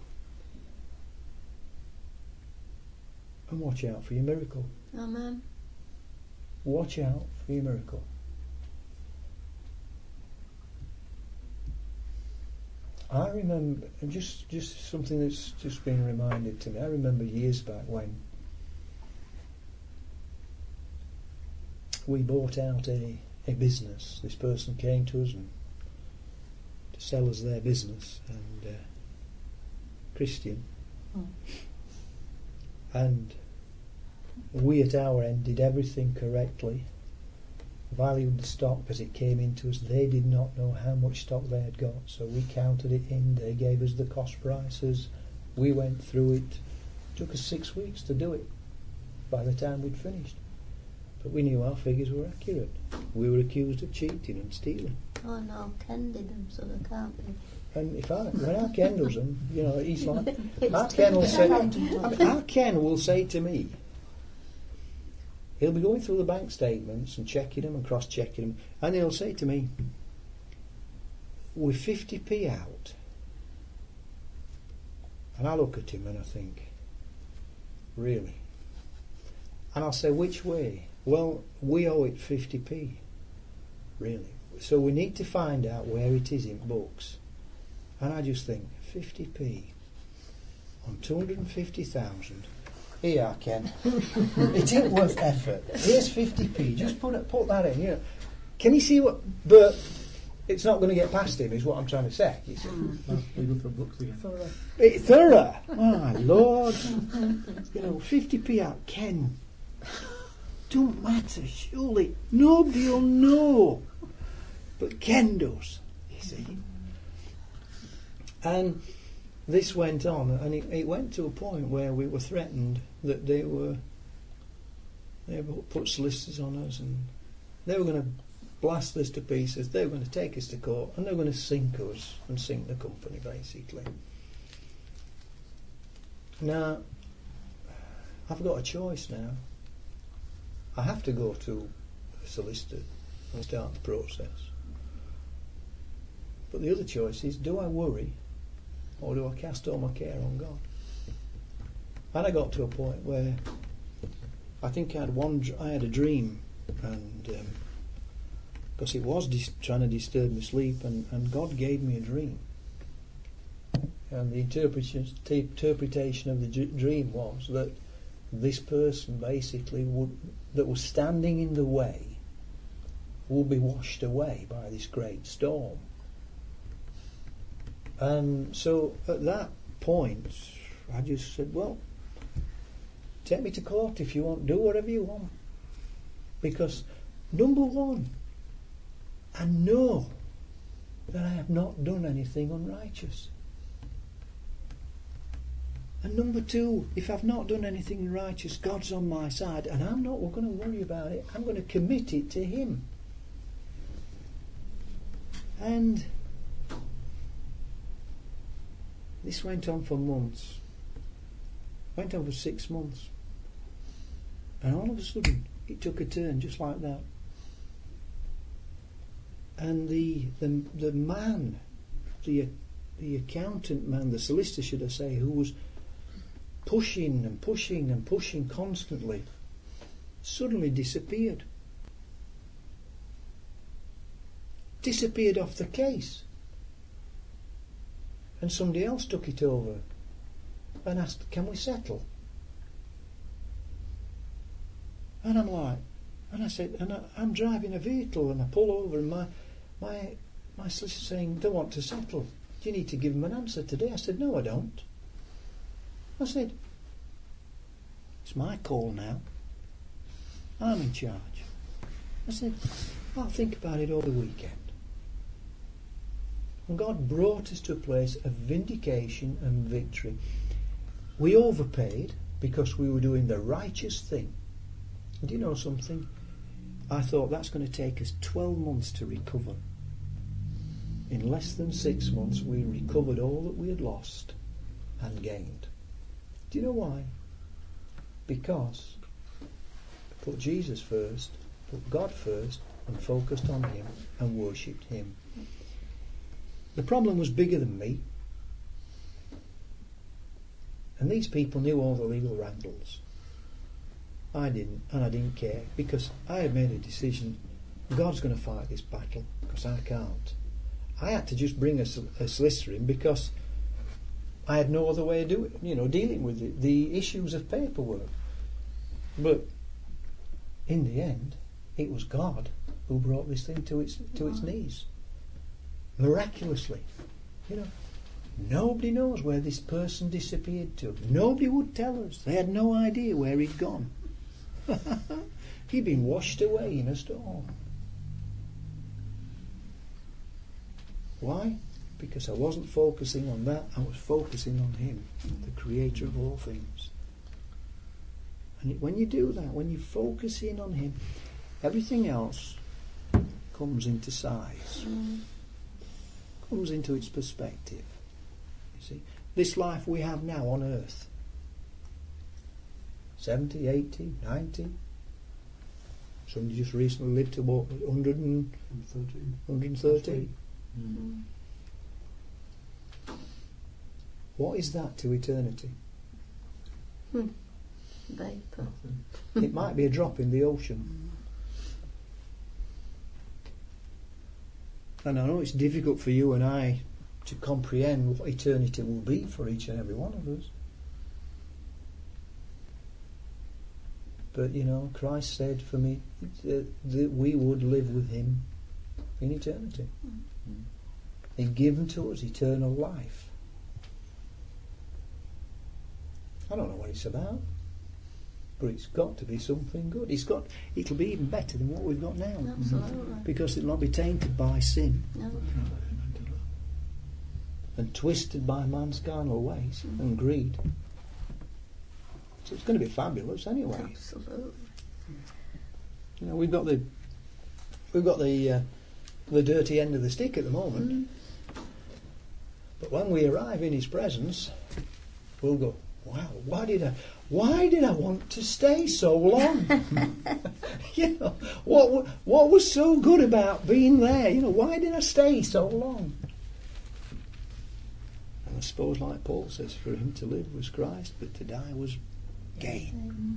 B: And watch out for your miracle.
C: Amen.
B: Watch out for your miracle. I remember, and just, just something that's just been reminded to me, I remember years back when we bought out a, a business. This person came to us and to sell us their business, and uh, Christian.
C: Mm.
B: And we at our end did everything correctly, valued the stock as it came into us. They did not know how much stock they had got, so we counted it in. They gave us the cost prices. We went through it. It took us six weeks to do it by the time we'd finished. But we knew our figures were accurate. We were accused of cheating and stealing.
C: Oh no, Ken did them, so they can't be.
B: And if I, when our Ken does them, you know, he's like, our Ken will say, our Ken will say to me, he'll be going through the bank statements and checking them and cross-checking them, and he'll say to me, we're fifty p out. And I look at him and I think, really? And I'll say, which way? Well, we owe it fifty p. Really? So we need to find out where it is in books. And I just think, fifty p on two hundred fifty thousand. Here, Ken. It ain't worth effort. Here's fifty p. Just put it, put that in. You know, can you see what? But it's not going to get past him. Is what I'm trying to say. You see.
G: We go for books again.
D: Thorough.
B: It's thorough. My Lord. You know, fifty p out, Ken. Don't matter. Surely nobody'll know, but Ken does. You see. And this went on, and it, it went to a point where we were threatened that they were they were put solicitors on us, and they were going to blast us to pieces. They were going to take us to court, and they were going to sink us and sink the company, basically. Now, I've got a choice now. I have to go to a solicitor and start the process. But the other choice is, do I worry, or do I cast all my care on God? And I got to a point where I think I had one. dr- I had a dream, and because um, it was dis- trying to disturb my sleep, and, and God gave me a dream. And the interpretation t- interpretation of the d- dream was that this person basically would that was standing in the way would be washed away by this great storm. And so at that point, I just said, well, take me to court if you want, do whatever you want. Because, number one, I know that I have not done anything unrighteous. And number two, if I've not done anything righteous, God's on my side, and I'm not going to worry about it. I'm going to commit it to Him. And this went on for months. Went on for six months. And all of a sudden, it took a turn just like that. And the the the man, the the accountant man, the solicitor should I say, who was pushing and pushing and pushing constantly, suddenly disappeared. Disappeared off the case. And somebody else took it over and asked, can we settle? And I'm like, and I said, and I, I'm driving a vehicle, and I pull over, and my my my solicitor's saying, don't want to settle. Do you need to give him an answer today? I said, no, I don't. I said, it's my call now. I'm in charge. I said, I'll think about it over the weekend. And God brought us to a place of vindication and victory. We overpaid because we were doing the righteous thing. And do you know something? I thought that's going to take us twelve months to recover. In less than six months we recovered all that we had lost and gained. Do you know why? Because we put Jesus first, put God first, and focused on Him and worshipped Him. The problem was bigger than me. And these people knew all the legal wrangles. I didn't, and I didn't care, because I had made a decision. God's going to fight this battle, because I can't. I had to just bring a, a solicitor in because I had no other way of doing, you know, dealing with the, the issues of paperwork. But in the end, it was God who brought this thing to its to its knees, miraculously. You know, nobody knows where this person disappeared to. Nobody would tell us. They had no idea where he'd gone. He'd been washed away in a storm. Why? Because I wasn't focusing on that. I was focusing on Him, the Creator of all things. And it, when you do that, when you focus in on Him, everything else comes into size, mm. comes into its perspective. You see, this life we have now on earth, seventy, eighty, ninety. Somebody just recently lived to what, one hundred thirty? one hundred thirty. Mm. What is that to eternity?
C: Hmm. Vapour.
B: It might be a drop in the ocean. And I know it's difficult for you and I to comprehend what eternity will be for each and every one of us. But, you know, Christ said for me that, that we would live with Him in eternity. Mm. He'd given to us eternal life. I don't know what it's about, but it's got to be something good. It's got. It'll be even better than what we've got now.
C: Absolutely.
B: Because it'll not be tainted by sin.
C: No.
B: And twisted by man's carnal ways mm. and greed. So it's going to be fabulous anyway.
C: Absolutely.
B: You know, we've got the we've got the uh, the dirty end of the stick at the moment. Mm. But when we arrive in His presence, we'll go, wow, why did I why did I want to stay so long? You know, what what was so good about being there? You know, why did I stay so long? And I suppose, like Paul says, for him to live was Christ, but to die was gain.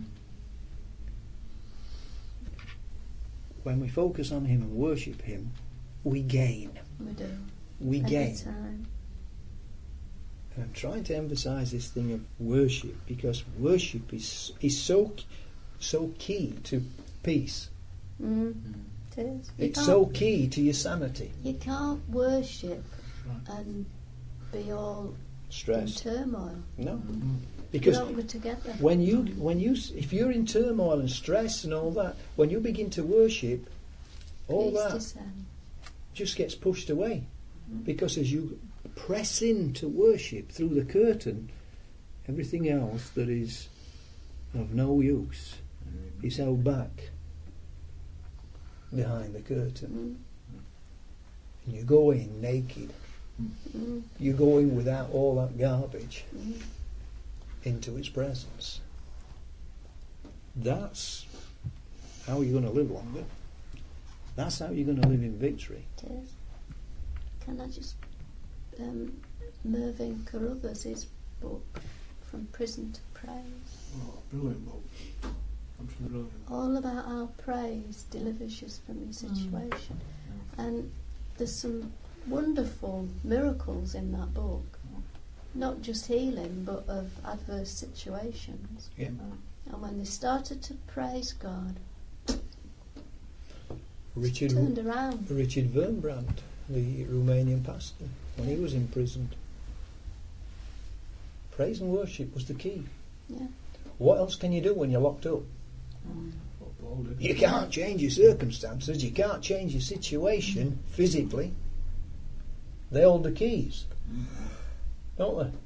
B: When we focus on Him and worship Him, we gain.
C: We do.
B: We
C: Every
B: gain.
C: time.
B: And I'm trying to emphasise this thing of worship, because worship is is so so key to peace.
C: Mm. It is. You
B: It's so key to your sanity.
C: You can't worship and be all
B: Stress.
C: in turmoil.
B: No,
C: Mm.
B: because
C: They don't go together.
B: when you when you if you're in turmoil and stress and all that, when you begin to worship, all
C: Peace
B: that
C: descend.
B: just gets pushed away.
C: Mm.
B: Because as you press in to worship through the curtain, Everything else that is of no use is held back behind the curtain.
C: Mm.
F: And you go in naked.
C: Mm.
F: You go in without all that garbage
C: Mm.
F: into its presence.
B: That's how you're going to live longer. That's how you're going to live in victory.
C: It is. Can I just um, Mervyn Carruthers' book, From Prison to Praise,
G: Oh, brilliant book. Absolutely brilliant.
C: all about how praise delivers you from your situation. And there's some wonderful miracles in that book, not just healing but of adverse situations.
B: Yeah.
C: And when they started to praise God,
F: Richard
C: turned around.
F: Richard Wurmbrand, the Romanian pastor, when he was imprisoned, praise and worship was the key.
C: Yeah.
F: What else can you do when you're locked up?
G: What Paul did.
F: You can't change your circumstances, you can't change your situation physically. They hold the keys, don't they?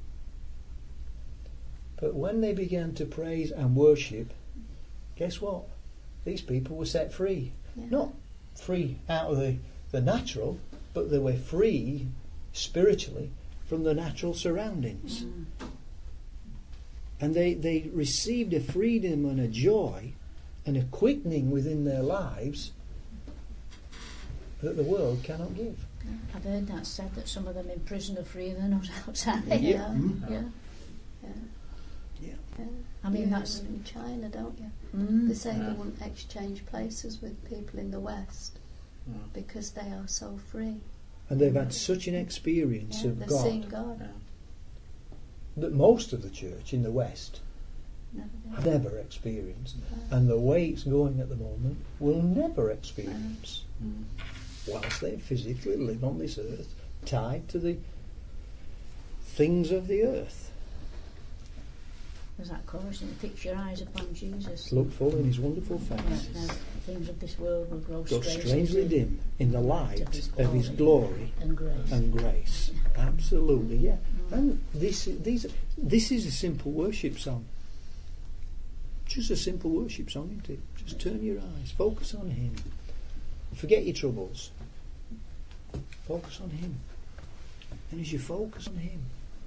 F: But when they began to praise and worship, guess what? These people were set free.
C: Yeah.
F: Not free out of the, the natural, but they were free spiritually from the natural surroundings.
D: Mm.
B: And they, they received a freedom and a joy and a quickening within their lives that the world cannot give.
D: I've heard that said that some of them in prison are freer than us outside.
C: Yeah.
D: Yeah.
G: Mm.
C: Yeah. Yeah.
B: Yeah.
C: Yeah.
D: I mean,
C: You
D: that's-
C: heard them in China, don't you?
D: Mm.
C: They say they
G: Yeah.
C: wouldn't exchange places with people in the West
G: Yeah.
C: because they are so free.
B: And they've had such an experience
C: Yeah,
B: of
C: they've
B: God
C: seen God.
G: Yeah.
F: That most of the church in the West
C: Never did.
F: have never experienced.
C: Yeah.
F: And the way it's going at the moment will never experience.
C: Mm.
F: Whilst they physically live on this earth, tied to the things of the earth.
D: There's that chorus, and fix your eyes upon Jesus.
F: Look full in his wonderful
D: Yeah,
F: face.
D: now, things of this world will grow
B: Go
D: strangely,
B: strangely dim in the light of his glory
D: and grace.
B: and grace. Absolutely, yeah. And this, these, this is a simple worship song. Just a simple worship song, isn't it? Just turn your eyes, focus on him. Forget your troubles. Focus on him. And as you focus on him,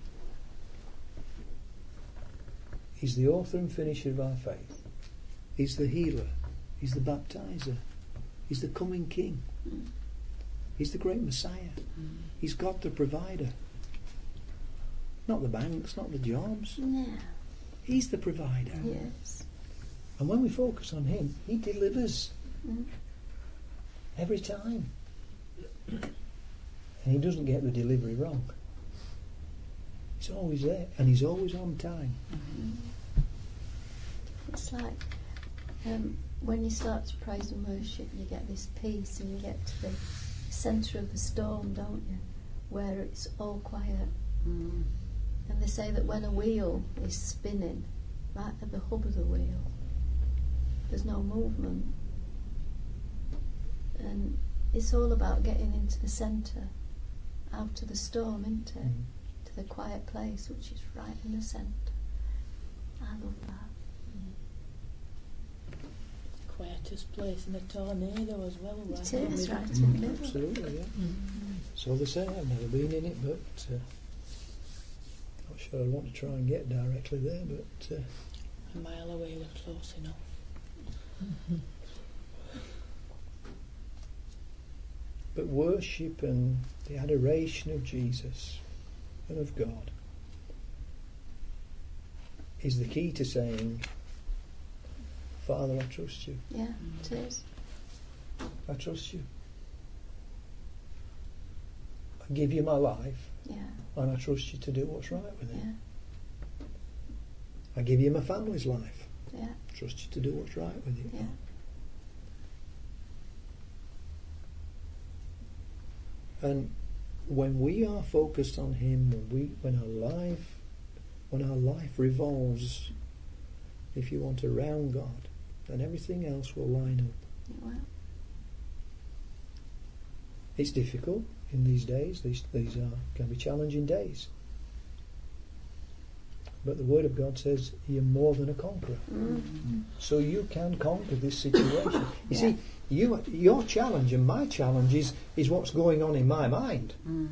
B: he's the author and finisher of our faith. He's the healer. He's the baptizer. He's the coming king. He's the great Messiah. He's God the provider. Not the banks, not the jobs.
C: Yeah.
B: He's the provider.
C: Yes.
F: And when we focus on him, he delivers
C: Mm.
F: every time. And he doesn't get the delivery wrong. He's always there, and he's always on time.
C: It's like um, when you start to praise and worship, you get this peace, and you get to the centre of the storm, don't you? Where it's all quiet.
D: Mm.
C: And they say that when a wheel is spinning, right at the hub of the wheel, there's no movement. And it's all about getting into the centre, out of the storm, isn't it?
F: Mm.
C: To the quiet place, which is right in the centre. I love that.
A: Quietest place in a tornado as well.
C: It
A: right?
C: is
A: Middle.
C: right in the middle.
F: Absolutely, yeah. So they say, I've never been in it, but uh, not sure I'd want to try and get directly there, but uh,
A: A mile away, we're close enough.
F: but worship and the adoration of Jesus and of God is the key to saying, Father, I trust you.
C: Yeah, it is.
F: I trust you. I give you my life,
C: Yeah,
F: and I trust you to do what's right with it.
C: yeah,
F: I give you my family's life.
C: yeah,
F: I trust you to do what's right with it.
C: yeah.
F: And when we are focused on Him, when we, when our life, when our life revolves, if you want, around God, then everything else will line up.
C: Well,
F: It's difficult in these days. These these are can be challenging days. But the Word of God says you're more than a conqueror.
C: Mm.
F: So you can conquer this situation. You
C: Yeah.
F: see, you, your challenge and my challenge is, is what's going on in my mind.
D: Mm.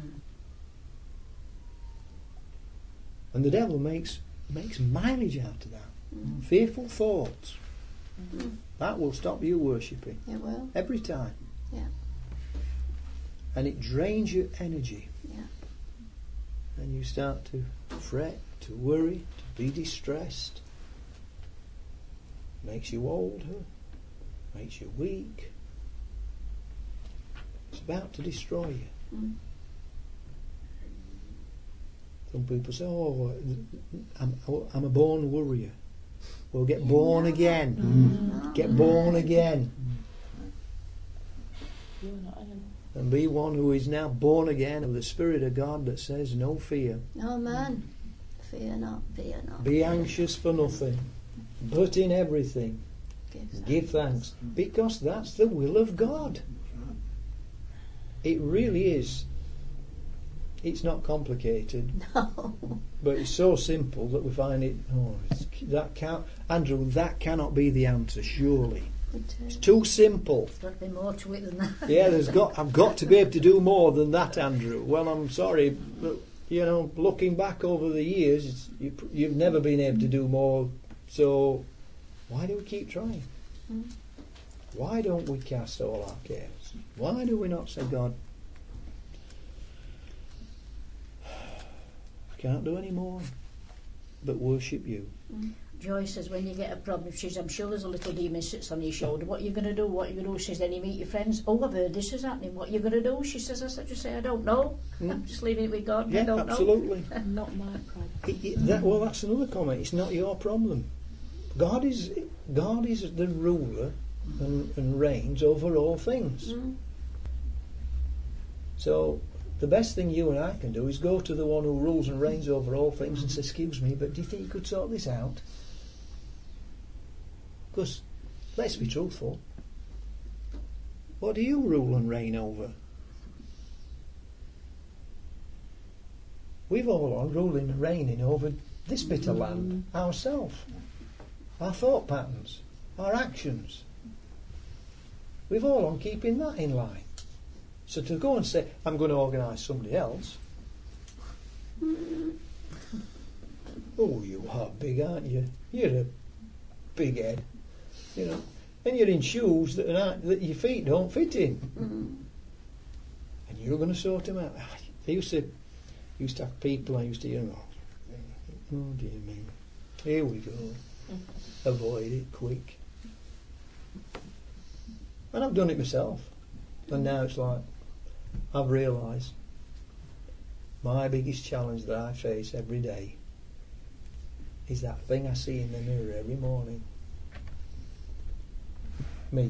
F: And the devil makes makes mileage out of that.
C: Mm.
F: Fearful thoughts.
C: Mm.
F: That will stop you worshipping.
C: It will.
F: Every time.
C: Yeah.
F: And it drains your energy.
C: Yeah.
F: And you start to fret, to worry, to be distressed. Makes you older. Makes you weak. It's about to destroy you.
C: Mm.
F: Some people say, oh, I'm, I'm a born worrier. Well, get born again.
C: Mm.
F: Get born again.
A: You're not in.
F: And be one who is now born again of the Spirit of God that says no fear.
C: Oh man, fear not, fear not.
F: Be anxious for nothing, but in everything
C: Give thanks.
F: give thanks. Because that's the will of God. It really is. It's not complicated,
C: No.
F: but it's so simple that we find it, oh, it's, that can't, Andrew, that cannot be the answer, surely. It's too simple.
D: There's got to be more to it than that.
F: Yeah, there's got. I've got to be able to do more than that, Andrew. Well, I'm sorry, but you know, looking back over the years, it's, you, you've never been able to do more. So, why do we keep trying?
C: Mm.
F: Why don't we cast all our cares? Why do we not say, God, I can't do any more, but worship you?
C: Mm.
D: Joy says when you get a problem, she says, I'm sure there's a little demon sits on your shoulder. What are you going to do? What are you going to do? She says, then you meet your friends. Oh, I've heard this is happening. What are you going to do? She says, I said, just say, I don't know.
F: Mm.
D: I'm just leaving it with God. I
F: Yeah,
D: don't know.
F: absolutely.
A: Not my problem.
F: It, it, that, well, that's another comment. It's not your problem. God is God is the ruler and, and reigns over all things.
C: Mm.
F: So the best thing you and I can do is go to the one who rules and reigns over all things and say, excuse me, but do you think you could sort this out? Because, let's be truthful, what do you rule and reign over? We've all on ruling and reigning over this bit of land, ourselves, our thought patterns, our actions. We've all on keeping that in line. So to go and say, I'm going to organise somebody else, oh, you are big, aren't you? You're a big head. You know, and you're in shoes that, are, that your feet don't fit in,
C: Mm.
F: and you're going to sort them out. I used to, used to have people I used to hear, oh, oh dear me, here we go. Avoid it quick. And I've done it myself, and now it's like I've realised my biggest challenge that I face every day is that thing I see in the mirror every morning. Me.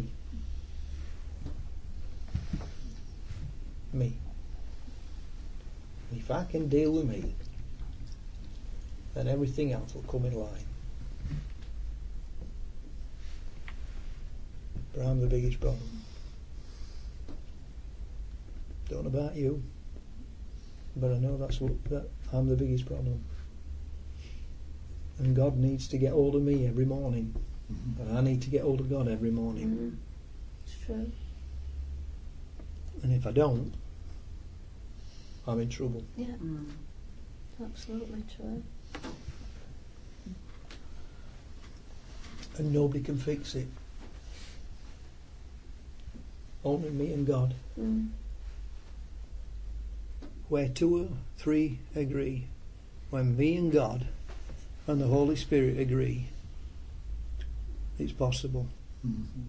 F: Me. And if I can deal with me, then everything else will come in line. But I'm the biggest problem. Don't know about you, but I know that's what that I'm the biggest problem. And God needs to get hold of me every morning. And I need to get hold of God every morning.
C: Mm. It's true.
F: And if I don't, I'm in trouble.
C: Yeah,
D: Mm.
C: absolutely true.
F: And nobody can fix it. Only me and God.
C: Mm.
F: Where two or three agree, when me and God and the Holy Spirit agree, it's possible.
G: Mm-hmm.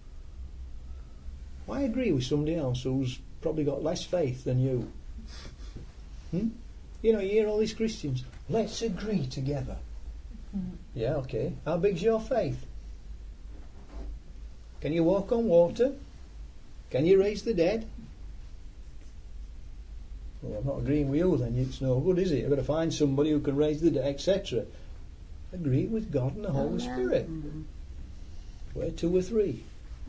F: Why agree with somebody else who's probably got less faith than you? Hmm? You know, you hear all these Christians, let's agree together.
A: Mm.
F: Yeah, okay. How big's your faith? Can you walk on water? Can you raise the dead? Well, I'm not agreeing with you then. It's no good, is it? I've got to find somebody who can raise the dead, et cetera. Agree with God and the Holy
C: Amen.
F: Spirit.
D: Mm.
F: Where two or three.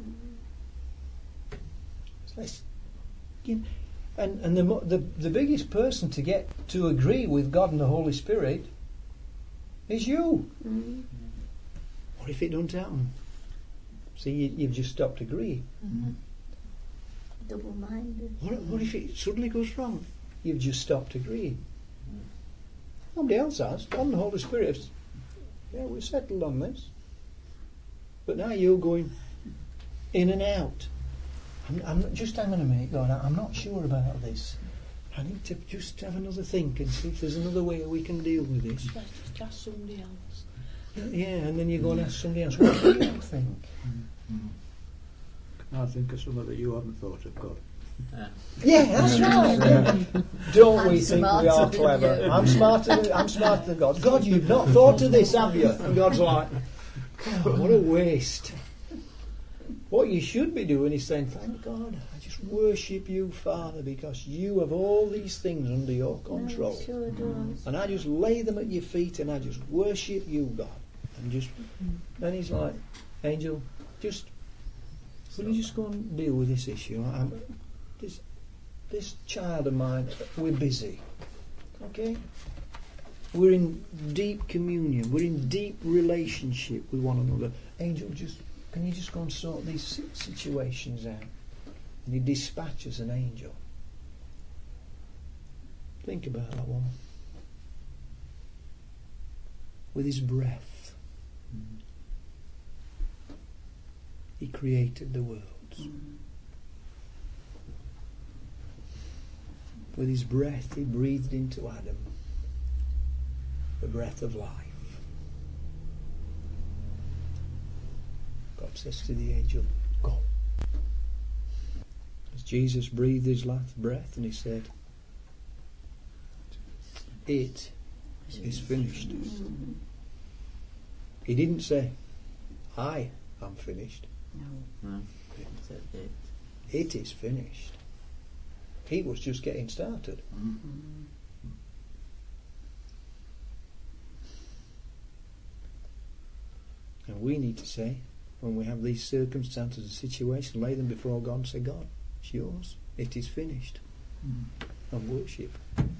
F: Let's, you know, and and the, mo- the the biggest person to get to agree with God and the Holy Spirit
B: It's you.
C: Mm.
B: What if it don't happen? See, you, you've just stopped agreeing.
A: Mm-hmm.
C: Double-minded.
B: What, what if it suddenly goes wrong? You've just stopped agreeing. Nobody else has. God and the Holy Spirit have, yeah, we're settled on this. But now you're going in and out. I'm, I'm not, just hang on a minute, going, I'm not sure about this. I need to just have another think and see if there's another way we can deal with this.
A: Let's just ask somebody else.
B: Yeah, and then you go and ask somebody else, what do you think?
H: I think of something that you haven't thought of, God.
B: Yeah, that's right. Yeah. Don't
C: I'm
B: we think we
C: smarter
B: are
C: than
B: clever?
C: you.
B: I'm smarter than I'm smarter than God. God, you've not thought of this, have you? And God's like, God, what a waste. What you should be doing is saying, thank God, I just worship you, Father, because you have all these things under your control.
C: No, sure does.
B: And I just lay them at your feet and I just worship you, God. And just, then he's like, Angel, just, will you just go and deal with this issue? I'm, this, this child of mine, we're busy. Okay? We're in deep communion. We're in deep relationship with one another. Angel, just, can you just go and sort these si- situations out? And he dispatches an angel. Think about that woman. With his breath, mm-hmm. he created the worlds. Mm-hmm. With his breath, he breathed into Adam the breath of life. God says to the angel, go. As Jesus breathed his last breath and he said, it is finished. He didn't say, I am finished.
I: No. No.
B: It, it is finished. He was just getting started.
I: Mm-hmm.
B: And we need to say, when we have these circumstances and situations, lay them before God and say, God, it's yours. It is finished. Mm-hmm. And worship.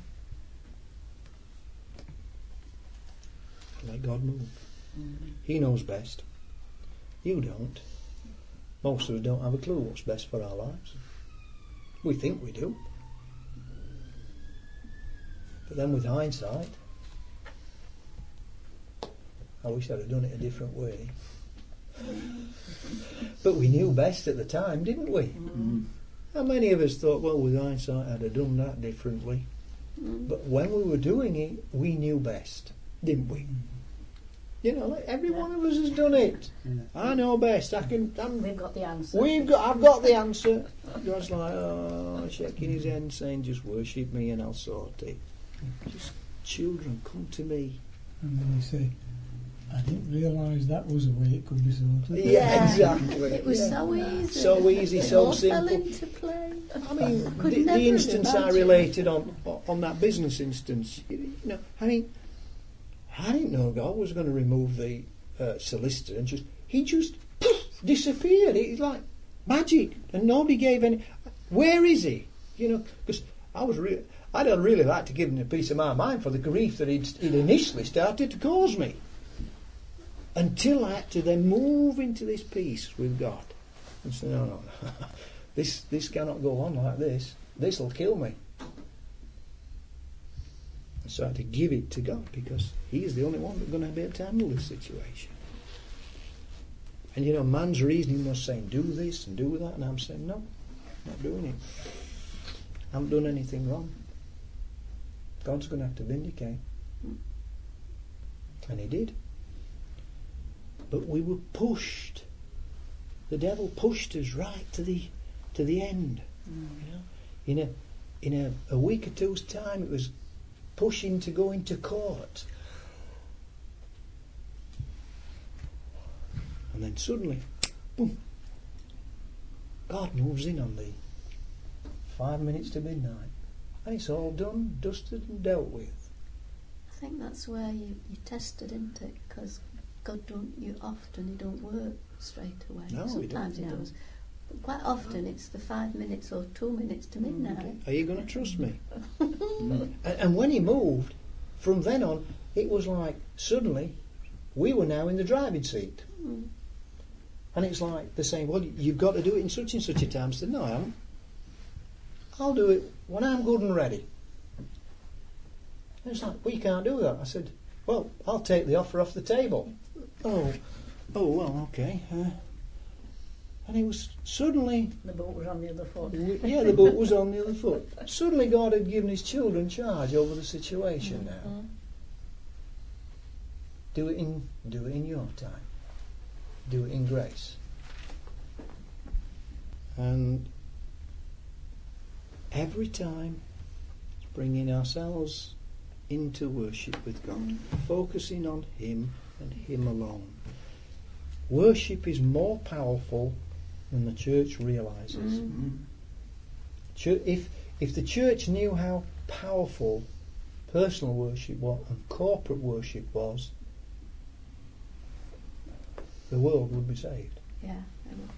B: Let God move. Mm-hmm. He knows best. You don't. Most of us don't have a clue what's best for our lives. We think we do. But then with hindsight, I wish I'd have done it a different way. But we knew best at the time, didn't we? Mm-hmm. How many of us thought, well, with hindsight, I'd have done that differently. Mm-hmm. But when we were doing it, we knew best, didn't we? You know, like every yeah. one of us has done it. Yeah. I know best. I can. I'm,
D: we've got the answer.
B: We've got. I've got the answer. God's like, oh, shaking his head, saying, "Just worship me, and I'll sort it." Just children, come to me.
E: And then you say, "I didn't realise that was a way it could be sorted."
B: Yeah, yeah. exactly.
C: It was
B: yeah.
C: so easy.
B: So easy,
C: it
B: so
C: all
B: simple.
C: Fell into play.
B: I mean, the, the instance I related on on that business instance. You know, I mean. I didn't know God was going to remove the uh, solicitor and just, he just poof, disappeared. It's like magic, and nobody gave any. Where is he? You know, because I was really, I'd really like to give him a piece of my mind for the grief that he'd, he'd initially started to cause me. Until I had to then move into this peace with God and say, no, no, no. this this cannot go on like this. This will kill me. So I had to give it to God because He's the only one that's going to be able to handle this situation. And you know, man's reasoning was saying, do this and do that, and I'm saying, no, not doing it. I haven't done anything wrong. God's going to have to vindicate. And He did. But we were pushed. The devil pushed us right to the to the end. Mm. You know, in a in a, a week or two's time, it was pushing to go into court. And then suddenly, boom, God moves in on the five minutes to midnight. And it's all done, dusted and dealt with.
C: I think that's where you, you tested, isn't it? Because God don't, you often, He don't work straight away.
B: No,
C: Sometimes He,
B: he
C: does. But quite often it's the five minutes or two minutes to midnight.
B: Okay. Are you going to trust me? mm. and, and when He moved, from then on,
F: it was like suddenly we were now in the driving seat.
C: Mm.
F: And it's like they're saying, well, you've got to do it in such and such a time. I said, no, I haven't. I'll do it when I'm good and ready. And it's like, well, you can't do that. I said, well, I'll take the offer off the table. Oh, oh, well, okay. Uh, and it was suddenly...
D: The boat was on the other foot.
F: we- yeah, the boat was on the other foot. Suddenly God had given his children charge over the situation now.
A: Mm.
F: Do it in, do it in your time. Do it in grace. And every time bringing ourselves into worship with God, focusing on Him and Him alone. Worship is more powerful than the church realises.
A: Mm.
F: Chur- If if the church knew how powerful personal worship was and corporate worship was, the world would be saved.
C: Yeah. I will.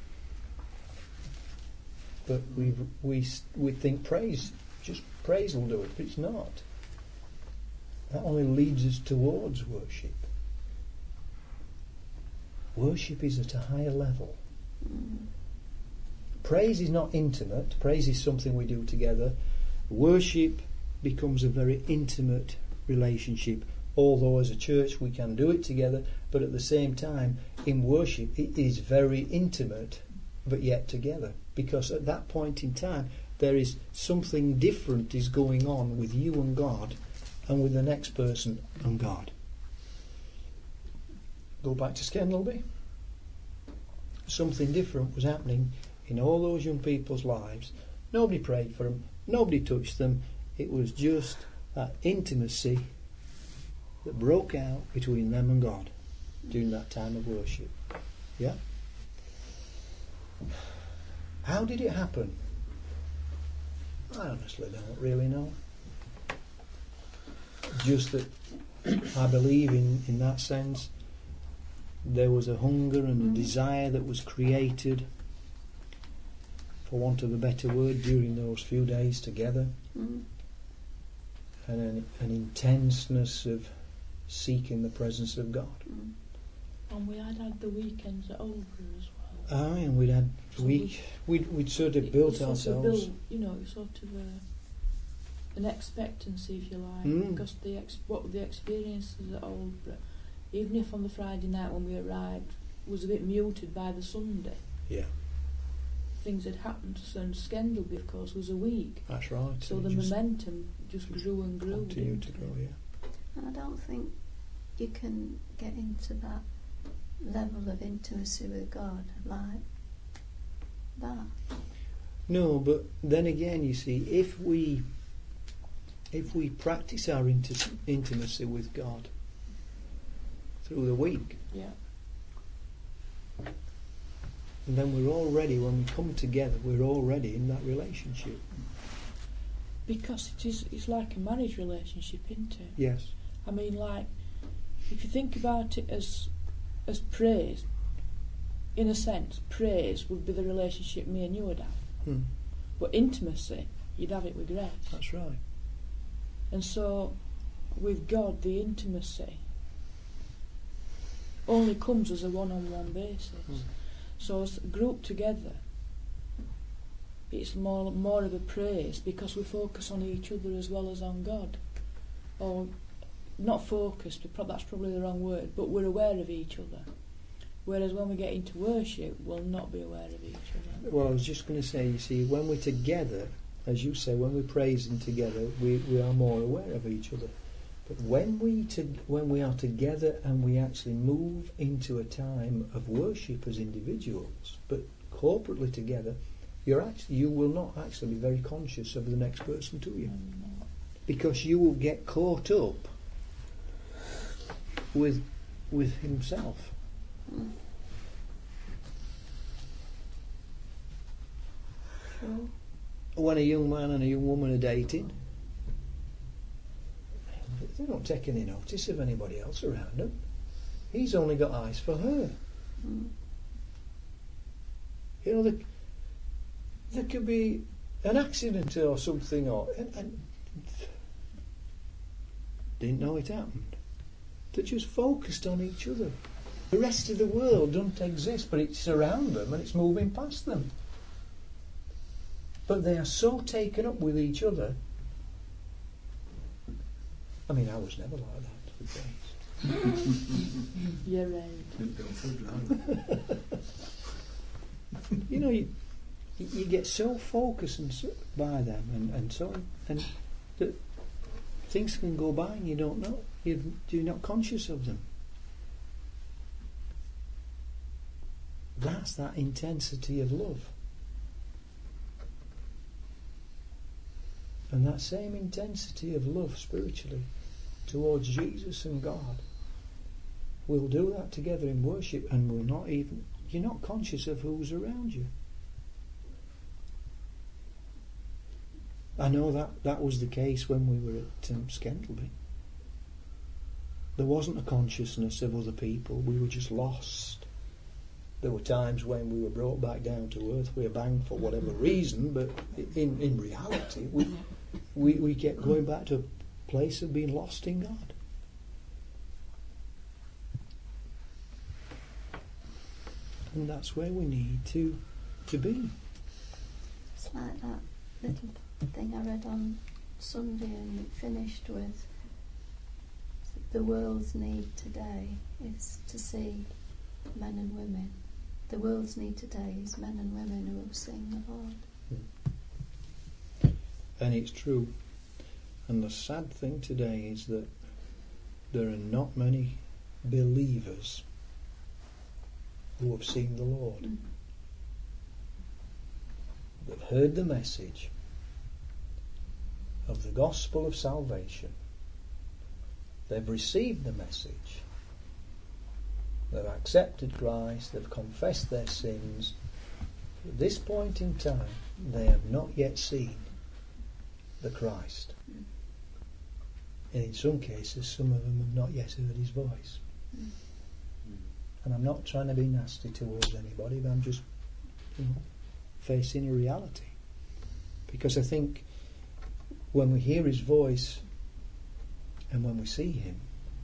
F: But we we we think praise, just praise will do it, but it's not. That only leads us towards worship. Worship is at a higher level.
C: Mm.
F: Praise is not intimate. Praise is something we do together. Worship becomes a very intimate relationship. Although as a church we can do it together, but at the same time in worship it is very intimate, but yet together. Because at that point in time there is something different is going on with you and God and with the next person and God. Go back to Skendelby. Something different was happening in all those young people's lives. Nobody prayed for them. Nobody touched them. It was just that intimacy that broke out between them and God during that time of worship. Yeah? How did it happen? I honestly don't really know. Just that I believe in, in that sense there was a hunger and a desire that was created, for want of a better word, during those few days together,
C: Mm.
F: and an, an intenseness of seeking the presence of God.
C: Mm.
A: And we had had the weekends at Oldbury as well.
F: Aye, and we'd had
A: So
F: we we'd, we'd sort of
A: It-
F: built
A: it sort of
F: ourselves.
A: built, you know, sort of uh, an expectancy, if you like,
F: Mm.
A: because the ex- what the experiences at Oldbury, even if on the Friday night when we arrived was a bit muted by the Sunday,
F: Yeah,
A: things had happened. And Skendelby, of course, was a week,
F: that's right.
A: so
F: and
A: the
F: it just
A: momentum just grew and grew.
F: continued
A: didn't
F: to
A: it?
F: grow. Yeah.
C: I don't think you can get into that level of intimacy with God like that.
F: No, but then again, you see, if we if we practice our inti- intimacy with God through the week,
A: Yeah.
F: and then we're already, when we come together, we're already in that relationship.
A: Because it is, it's like a marriage relationship, isn't it?
F: Yes.
A: I mean, like, if you think about it as as praise, in a sense, praise would be the relationship me and you would have.
F: Hmm.
A: But intimacy, you'd have it with grace.
F: That's right.
A: And so, with God, the intimacy only comes as a one-on-one basis.
F: Mm.
A: So, as a group together, it's more more of a praise because we focus on each other as well as on God. Or, not focused, but prob- that's probably the wrong word, but we're aware of each other. Whereas when we get into worship, we'll not be aware of each other.
F: Well, I was just going to say, you see, when we're together, as you say, when we're praising together, we, we are more aware of each other. But when we to, when we are together and we actually move into a time of worship as individuals, but corporately together, you're actually you will not actually be very conscious of the next person to you,
A: And, uh,
F: because you will get caught up with with himself.
C: Mm. True.
F: When a young man and a young woman are dating, they don't take any notice of anybody else around them. He's only got eyes for her.
C: Mm.
F: You know, there, there could be an accident or something, or and, and didn't know it happened.
B: They're just focused on each other. The rest of the world doesn't exist, but it's around them and it's moving past them. But they are so taken up with each other. I mean, I was never like that, to be honest.
A: You're right.
G: Didn't go through that.
B: You know, you, you get so focused and so, by them, and, and so and that things can go by and you don't know. You, you're not conscious of them. That's that intensity of love. And that same intensity of love spiritually towards Jesus and God, we'll do that together in worship, and we'll not even, you're not conscious of who's around you. I know that that was the case when we were at um, Scandalby. There wasn't a consciousness of other people. We were just lost. There were times when we were brought back down to earth with a bang for whatever reason, but in, in reality, we, we, we kept going back to a place of being lost in God. And that's where we need to to be.
C: It's like that little thing I read on Sunday, and it finished with, the world's need today is to see men and women. The world's need today is men and women who will sing the Lord.
B: And it's true. And the sad thing today is that there are not many believers who have seen the Lord.
C: Mm.
B: They've heard the message of the gospel of salvation. They've received the message. They've accepted Christ. They've confessed their sins. At this point in time, they have not yet seen the Christ.
C: Mm.
B: And in some cases, some of them have not yet heard his voice.
C: Mm.
B: And I'm not trying to be nasty towards anybody, but I'm just, you know, facing a reality. Because I think when we hear his voice and when we see him,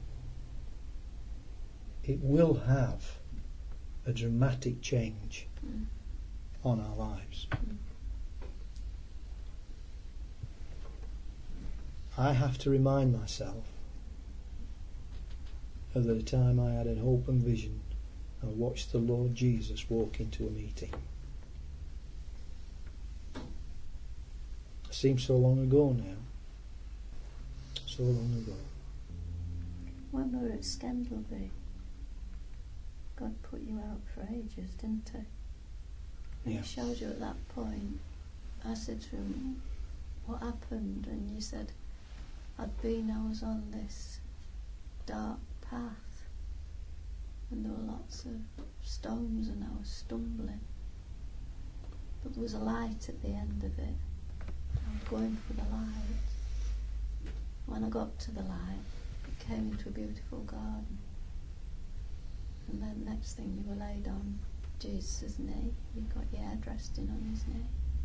B: it will have a dramatic change
C: Mm.
B: on our lives.
C: Mm.
B: I have to remind myself of the time I had an open vision and watched the Lord Jesus walk into a meeting. It seems so long ago now. So long ago.
C: When we were at Scandalby, God put you out for ages, didn't he? And
B: Yeah.
C: he showed you at that point. I said to him, what happened? And you said, I'd been, I was on this dark path, and there were lots of stones and I was stumbling. But there was a light at the end of it. I was going for the light. When I got to the light, it came into a beautiful garden. And then next thing you were laid on Jesus' knee. You got your head resting on his knee.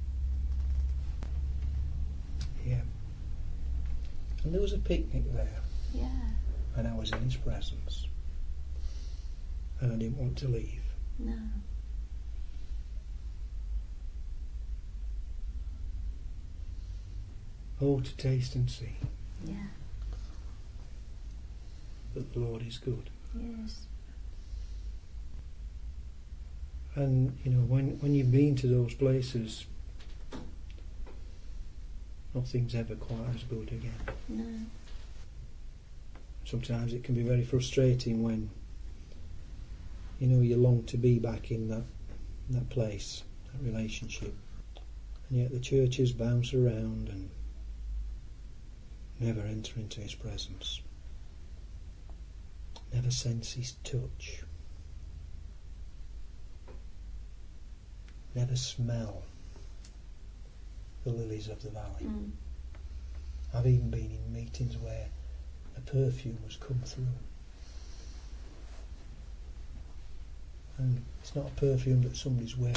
B: Yeah. And there was a picnic there,
C: Yeah.
B: and I was in his presence. And I didn't want to leave.
C: No.
B: Oh, to taste and see
C: Yeah.
B: that the Lord is good.
C: Yes.
B: And, you know, when, when you've been to those places, nothing's ever quite as good again.
C: No.
B: Sometimes it can be very frustrating when, you know, you long to be back in that that place, that relationship. And yet the churches bounce around and never enter into his presence. Never sense his touch. Never smell the lilies of the valley.
C: Mm.
B: I've even been in meetings where a perfume has come through. And it's not a perfume that somebody's wearing.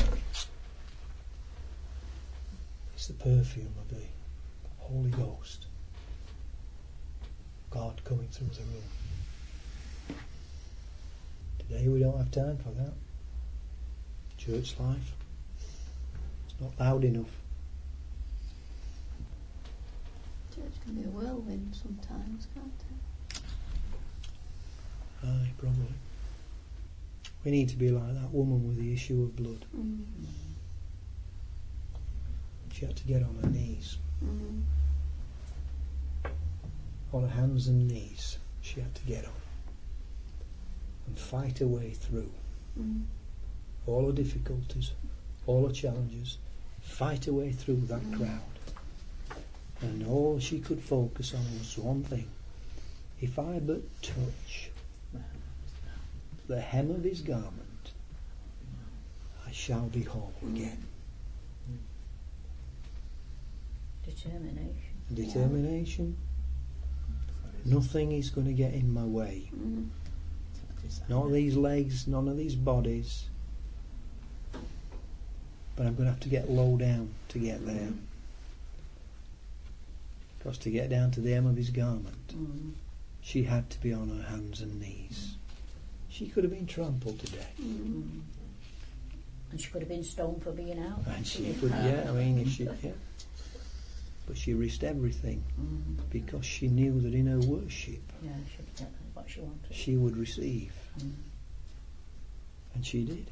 B: It's the perfume of the Holy Ghost. God coming through the room. Today we don't have time for that. Church life, it's not loud enough.
C: Church can be a whirlwind sometimes, can't it?
B: Aye, probably. We need to be like that woman with the issue of blood.
C: Mm.
B: She had to get on her knees.
C: Mm.
B: On her hands and knees she had to get on and fight her way through
C: Mm.
B: all her difficulties, all her challenges, fight her way through that
C: Mm.
B: crowd. And all she could focus on was one thing: if I but touch the hem of his garment, I shall be whole again.
D: Determination.
B: Determination. Nothing is going to get in my way.
C: Mm.
B: Not these legs, none of these bodies. But I'm going to have to get low down to get there. Because to get down to the hem of his garment,
D: Mm.
B: she had to be on her hands and knees. She could have been trampled to death.
C: Mm.
D: And she could have been stoned for being out.
B: And she could, yeah, I mean, if she, yeah. But she risked everything
D: Mm.
B: because she knew that in her worship
D: Yeah, she could get what she wanted.
B: she would receive.
D: Mm.
B: And she did.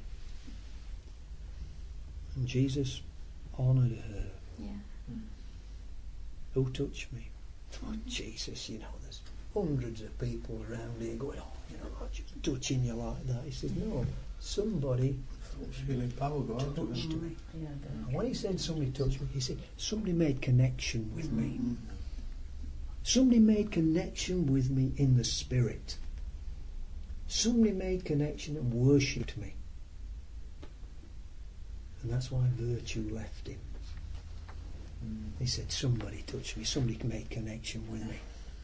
B: And Jesus honoured her.
C: Yeah.
B: Who touched me? Oh, Jesus, you know, there's hundreds of people around here going, oh, you know, I'm just touching you like that. He said, no, somebody
G: Feeling power go out of
B: touched
G: him.
B: me.
D: Yeah,
B: And when he said somebody touched me, he said, somebody made connection with me. Somebody made connection with me in the spirit. Somebody made connection and worshipped me. And that's why virtue left him. He said, somebody touched me, somebody made connection with me.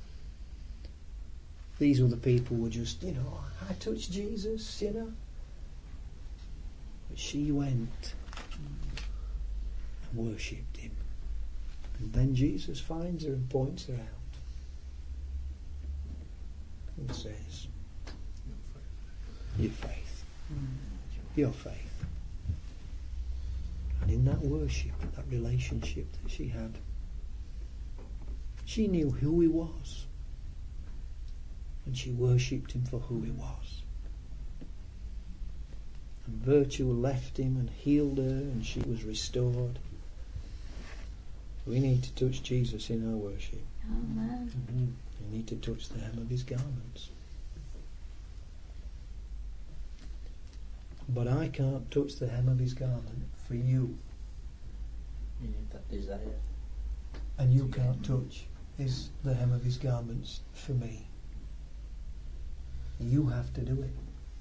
B: These other people were just, you know, I touched Jesus, you know. But she went and worshipped him. And then Jesus finds her and points her out. And says, your faith. Your faith. And in that worship, that relationship that she had, she knew who he was. And she worshipped him for who he was. And virtue left him and healed her, and she was restored. We need to touch Jesus in our worship.
C: Amen.
B: We need to touch the hem of his garments. But I can't touch the hem of his garment for you.
I: You need that desire.
B: And you can't touch his, the hem of his garments for me. You have to do it.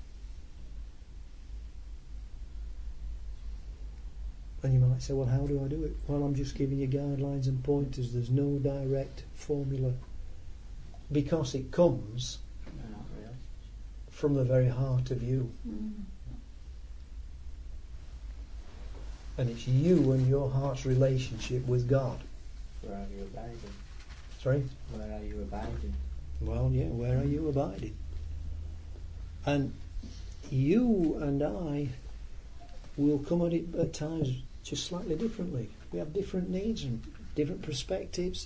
B: And you might say, well, how do I do it? Well, I'm just giving you guidelines and pointers. There's no direct formula. Because it comes
I: No, not really.
B: from the very heart of you.
C: Mm.
B: And it's you and your heart's relationship with God.
I: Where are you abiding?
B: Sorry?
I: Where are you abiding?
B: Well, yeah, where are you abiding? And you and I will come at it at times just slightly differently. We have different needs and different perspectives.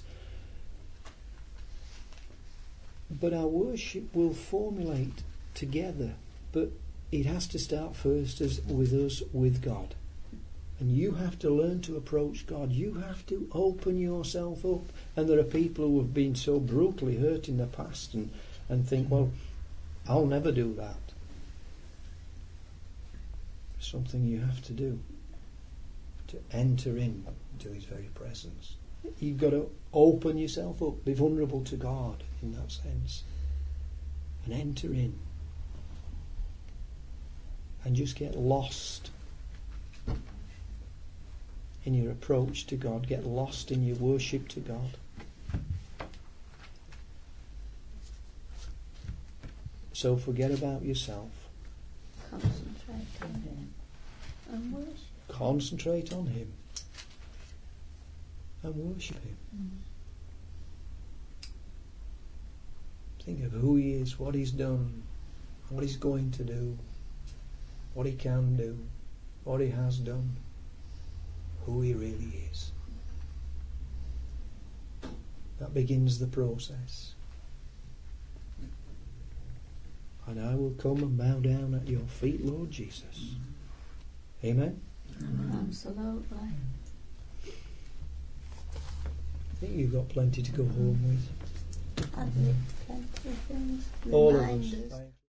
B: But our worship will formulate together. But it has to start first as with us, with God. And you have to learn to approach God. You have to open yourself up. And there are people who have been so brutally hurt in the past and, and think, well, I'll never do that. Something you have to do to enter in to his very presence. You've got to open yourself up, be vulnerable to God in that sense, and enter in. And just get lost in your approach to God, get lost in your worship to God. So forget about yourself.
C: Concentrate on him and worship.
B: Concentrate on him and worship him.
C: Mm.
B: Think of who he is, what he's done, what He's going to do, what He can do, what He has done, who He really is. That begins the process. And I will come and bow down at your feet, Lord Jesus. Amen?
C: Absolutely.
B: I think you've got plenty to go home with.
C: I've written plenty of things.
B: All of
C: Reminders.
B: us.